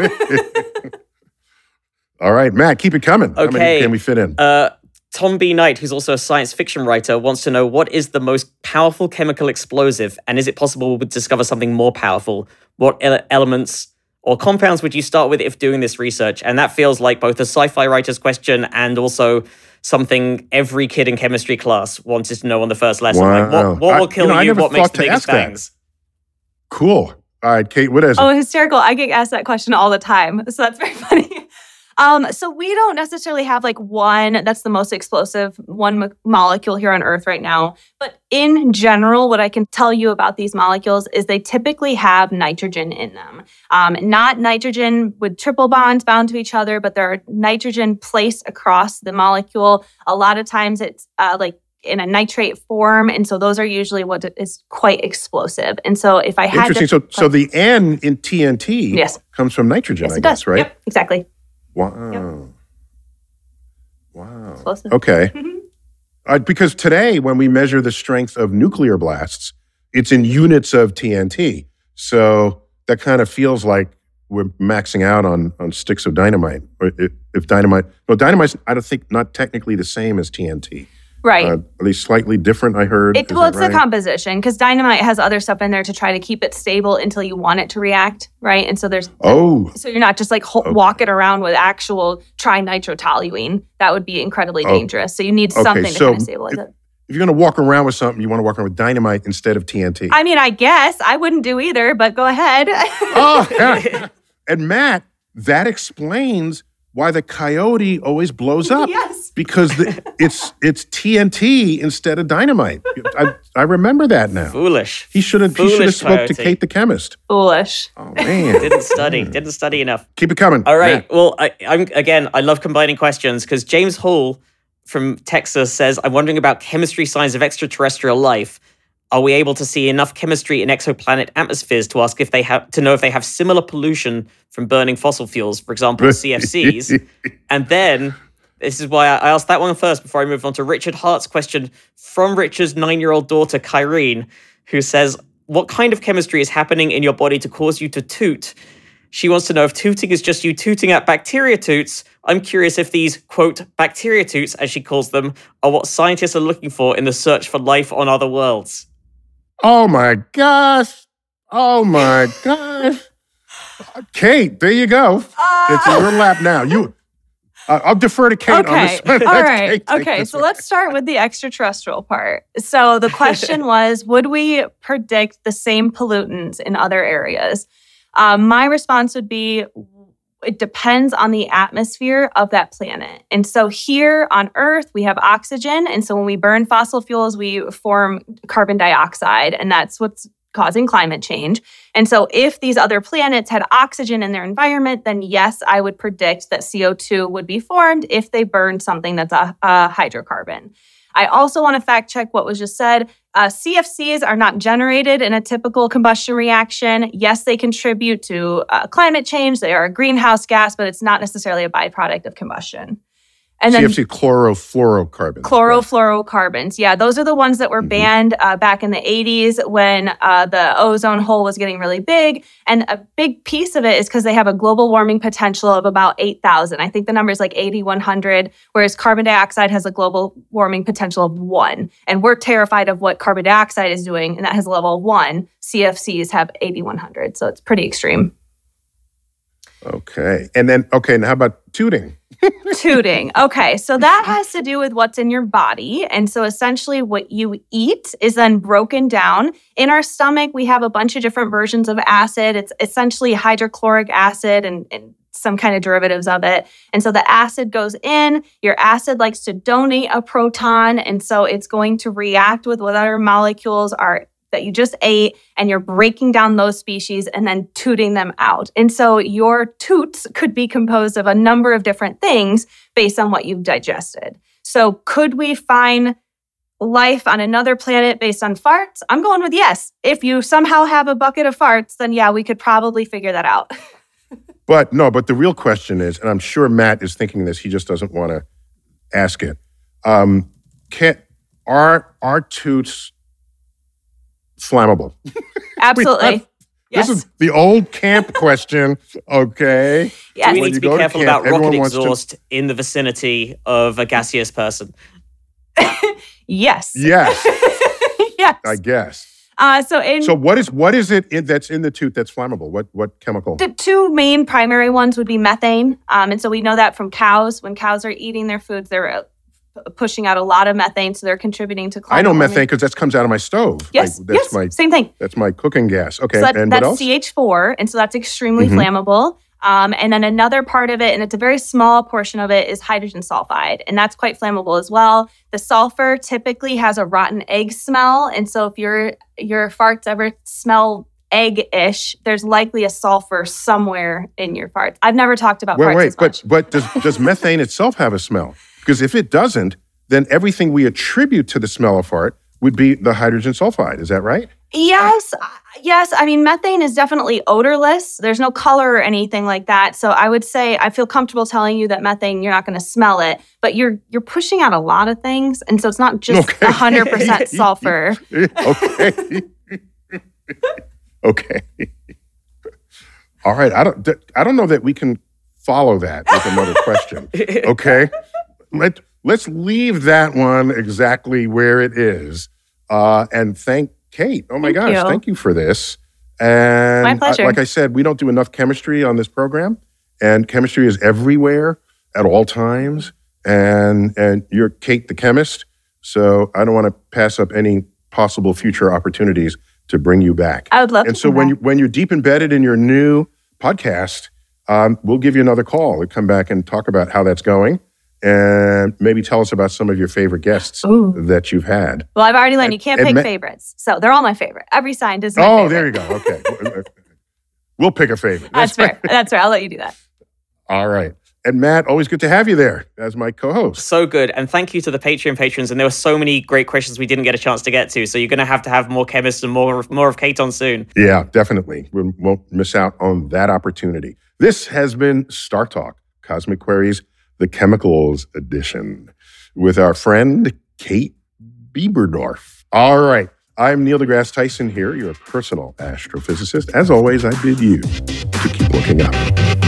Speaker 3: All right, Matt, keep it coming.
Speaker 4: Okay.
Speaker 3: How many can we fit in?
Speaker 4: Uh, Tom B. Knight, who's also a science fiction writer, wants to know, what is the most powerful chemical explosive, and is it possible to discover something more powerful? What ele- elements or compounds would you start with if doing this research? And that feels like both a sci-fi writer's question and also something every kid in chemistry class wanted to know on the first lesson.
Speaker 3: Wow.
Speaker 4: Like, what, what will kill
Speaker 3: I, you?
Speaker 4: you?
Speaker 3: Know,
Speaker 4: What makes the
Speaker 3: to
Speaker 4: biggest bangs?
Speaker 3: That. Cool. All right, Kate, what is it?
Speaker 5: Oh, hysterical. I get asked that question all the time. So that's very funny. Um, so we don't necessarily have like one that's the most explosive, one mo- molecule here on Earth right now. But in general, what I can tell you about these molecules is they typically have nitrogen in them. Um, not nitrogen with triple bonds bound to each other, but there are nitrogen placed across the molecule. A lot of times it's uh, like in a nitrate form. And so those are usually what is quite explosive. And so if I had
Speaker 3: Interesting.
Speaker 5: to...
Speaker 3: So, so the N in T N T
Speaker 5: yes.
Speaker 3: comes from nitrogen,
Speaker 5: yes,
Speaker 3: I
Speaker 5: it
Speaker 3: guess,
Speaker 5: does.
Speaker 3: right?
Speaker 5: Yep, exactly.
Speaker 3: Wow.
Speaker 5: Yep.
Speaker 3: Wow.
Speaker 5: Explosive.
Speaker 3: Okay.
Speaker 5: Mm-hmm.
Speaker 3: Uh, because today, when we measure the strength of nuclear blasts, it's in units of T N T. So that kind of feels like we're maxing out on, on sticks of dynamite. Or if, if dynamite, no, dynamite's, I don't think, not technically the same as T N T.
Speaker 5: Right.
Speaker 3: Uh, are they slightly different, I heard?
Speaker 5: It,
Speaker 3: Is
Speaker 5: well,
Speaker 3: that
Speaker 5: it's
Speaker 3: right?
Speaker 5: the composition, because dynamite has other stuff in there to try to keep it stable until you want it to react, right? And so there's...
Speaker 3: Oh.
Speaker 5: So you're not just like ho-
Speaker 3: Okay.
Speaker 5: walking around with actual trinitrotoluene. That would be incredibly
Speaker 3: Oh.
Speaker 5: dangerous. So you need
Speaker 3: Okay,
Speaker 5: something to
Speaker 3: so
Speaker 5: kind of stabilize
Speaker 3: if,
Speaker 5: it.
Speaker 3: if you're going to walk around with something, you want to walk around with dynamite instead of T N T.
Speaker 5: I mean, I guess. I wouldn't do either, but go ahead.
Speaker 3: Oh, yeah. And Matt, that explains why the coyote always blows up.
Speaker 5: Yes.
Speaker 3: Because the, it's it's T N T instead of dynamite. I, I remember that now.
Speaker 4: Foolish.
Speaker 3: He should have he should have
Speaker 4: Foolish
Speaker 3: spoke to
Speaker 4: coyote.
Speaker 3: Kate the chemist.
Speaker 5: Foolish.
Speaker 3: Oh man.
Speaker 4: Didn't study. Didn't study enough.
Speaker 3: Keep it coming.
Speaker 4: All right.
Speaker 3: Matt.
Speaker 4: Well, I, I'm again. I love combining questions because James Hall from Texas says, "I'm wondering about chemistry signs of extraterrestrial life. Are we able to see enough chemistry in exoplanet atmospheres to ask if they have to know if they have similar pollution from burning fossil fuels, for example, C F Cs?" And then this is why I asked that one first before I move on to Richard Hart's question from Richard's nine-year-old daughter Kyrene, who says, "What kind of chemistry is happening in your body to cause you to toot?" She wants to know if tooting is just you tooting at bacteria toots. I'm curious if these, quote, bacteria toots, as she calls them, are what scientists are looking for in the search for life on other worlds.
Speaker 3: Oh my gosh. Oh my gosh. Kate, there you go.
Speaker 5: Uh,
Speaker 3: it's in your lap now. You uh, I'll defer to Kate on
Speaker 5: Okay.
Speaker 3: this one.
Speaker 5: All
Speaker 3: Let
Speaker 5: right.
Speaker 3: Kate take
Speaker 5: Okay.
Speaker 3: this
Speaker 5: So
Speaker 3: one.
Speaker 5: let's start with the extraterrestrial part. So the question was, would we predict the same pollutants in other areas? Um, my response would be, it depends on the atmosphere of that planet. And so here on Earth, we have oxygen. And so when we burn fossil fuels, we form carbon dioxide. And that's what's causing climate change. And so if these other planets had oxygen in their environment, then yes, I would predict that C O two would be formed if they burned something that's a, a hydrocarbon. I also want to fact check what was just said. Uh, C F Cs are not generated in a typical combustion reaction. Yes, they contribute to uh, climate change. They are a greenhouse gas, but it's not necessarily a byproduct of combustion. And
Speaker 3: C
Speaker 5: then
Speaker 3: F C, chlorofluorocarbons.
Speaker 5: Chlorofluorocarbons. Yeah, those are the ones that were
Speaker 3: Mhm.
Speaker 5: banned uh, back in the eighties when uh, the ozone hole was getting really big. And a big piece of it is because they have a global warming potential of about eight thousand. I think the number is like eighty-one hundred, whereas carbon dioxide has a global warming potential of one. And we're terrified of what carbon dioxide is doing, and that has a level of one. C F Cs have eighty-one hundred, so it's pretty extreme.
Speaker 3: Okay. And then, okay, now how about tooting?
Speaker 5: Tooting. Okay, so that has to do with what's in your body. And so essentially what you eat is then broken down. In our stomach, we have a bunch of different versions of acid. It's essentially hydrochloric acid and, and some kind of derivatives of it. And so the acid goes in. Your acid likes to donate a proton. And so it's going to react with whatever molecules are that you just ate, and you're breaking down those species and then tooting them out. And so your toots could be composed of a number of different things based on what you've digested. So could we find life on another planet based on farts? I'm going with yes. If you somehow have a bucket of farts, then yeah, we could probably figure that out.
Speaker 3: But no, but the real question is, and I'm sure Matt is thinking this, he just doesn't want to ask it. Um, can, are, are toots flammable?
Speaker 5: Absolutely.
Speaker 3: have,
Speaker 5: yes.
Speaker 3: This is the old camp question, okay?
Speaker 5: Yes.
Speaker 4: We
Speaker 3: When
Speaker 4: need
Speaker 3: you
Speaker 4: to be
Speaker 3: go to
Speaker 4: careful
Speaker 3: camp,
Speaker 4: about rocket
Speaker 3: everyone wants to-
Speaker 4: exhaust in the vicinity of a gaseous person.
Speaker 5: Yes.
Speaker 3: Yes,
Speaker 5: yes.
Speaker 3: I guess.
Speaker 5: Uh, so in
Speaker 3: So what is what is it in, that's in the tooth that's flammable? What what chemical?
Speaker 5: the two main primary ones would be methane. Um, and so we know that from cows. When cows are eating their foods, they're uh, pushing out a lot of methane, so they're contributing to climate
Speaker 3: I know
Speaker 5: warming.
Speaker 3: methane because that comes out of my stove.
Speaker 5: Yes,
Speaker 3: Like, that's
Speaker 5: yes,
Speaker 3: my
Speaker 5: same thing.
Speaker 3: that's my cooking gas. Okay,
Speaker 5: So that,
Speaker 3: and what
Speaker 5: that's
Speaker 3: else?
Speaker 5: C H four, and so that's extremely
Speaker 3: Mhm.
Speaker 5: flammable. Um, and then another part of it, and it's a very small portion of it, is hydrogen sulfide, and that's quite flammable as well. The sulfur typically has a rotten egg smell, and so if your your farts ever smell egg-ish, there's likely a sulfur somewhere in your farts. I've never talked about
Speaker 3: Wait,
Speaker 5: farts
Speaker 3: wait,
Speaker 5: as
Speaker 3: but
Speaker 5: much.
Speaker 3: but does does methane itself have a smell? Because if it doesn't, then everything we attribute to the smell of fart would be the hydrogen sulfide. Is that right?
Speaker 5: Yes, uh, yes. I mean, methane is definitely odorless. There's no color or anything like that. So I would say I feel comfortable telling you that methane, you're not going to smell it, but you're you're pushing out a lot of things, and so it's not just
Speaker 3: Okay.
Speaker 5: one hundred percent sulfur.
Speaker 3: Okay. Okay. All right. I don't. I don't know that we can follow that with another question. Okay. Let Let's leave that one exactly where it is, uh, and thank Kate. Oh my
Speaker 5: Thank
Speaker 3: gosh,
Speaker 5: you.
Speaker 3: thank you for this. And
Speaker 5: My pleasure.
Speaker 3: I- like I said, we don't do enough chemistry on this program, and chemistry is everywhere at all times. And and you're Kate the chemist, so I don't want to pass up any possible future opportunities to bring you back.
Speaker 5: I would love
Speaker 3: And
Speaker 5: to
Speaker 3: so
Speaker 5: come
Speaker 3: when
Speaker 5: back.
Speaker 3: you when you're deep embedded in your new podcast, um, we'll give you another call and come back and talk about how that's going, and maybe tell us about some of your favorite guests
Speaker 5: Ooh.
Speaker 3: that you've had.
Speaker 5: Well, I've already learned you can't
Speaker 3: and
Speaker 5: pick
Speaker 3: ma-
Speaker 5: favorites, so they're all my favorite. Every scientist is my
Speaker 3: Oh,
Speaker 5: favorite.
Speaker 3: there you go. Okay, we'll pick a favorite.
Speaker 5: That's fair. That's fair. I'll let you do that.
Speaker 3: All right. And Matt, always good to have you there as my co-host.
Speaker 4: So good. And thank you to the Patreon patrons. And there were so many great questions we didn't get a chance to get to. So you're going to have to have more chemists and more, more of Kate on soon.
Speaker 3: Yeah, definitely. We won't miss out on that opportunity. This has been Star Talk, Cosmic Queries, the Chemicals Edition, with our friend Kate Bieberdorf. All right. I'm Neil deGrasse Tyson here, your personal astrophysicist. As always, I bid you to keep looking up.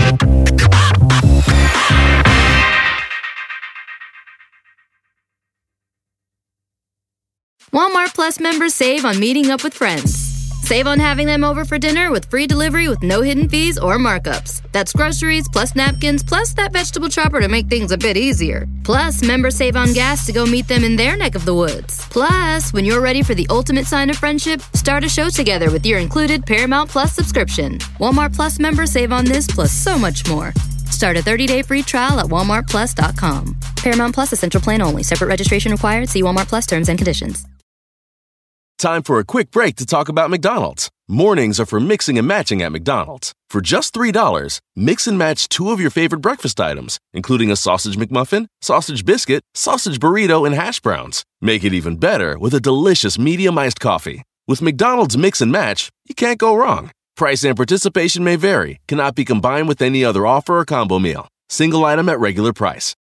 Speaker 8: Walmart Plus members save on meeting up with friends. Save on having them over for dinner with free delivery with no hidden fees or markups. That's groceries plus napkins plus that vegetable chopper to make things a bit easier. Plus, members save on gas to go meet them in their neck of the woods. Plus, when you're ready for the ultimate sign of friendship, start a show together with your included Paramount Plus subscription. Walmart Plus members save on this plus so much more. Start a thirty-day free trial at walmart plus dot com. Paramount Plus Essential Plan only. Separate registration required. See Walmart Plus terms and conditions.
Speaker 9: Time for a quick break to talk about McDonald's. Mornings are for mixing and matching at McDonald's. For just three dollars, mix and match two of your favorite breakfast items, including a sausage McMuffin, sausage biscuit, sausage burrito, and hash browns. Make it even better with a delicious medium iced coffee. With McDonald's Mix and Match, you can't go wrong. Price and participation may vary, cannot be combined with any other offer or combo meal. Single item at regular price.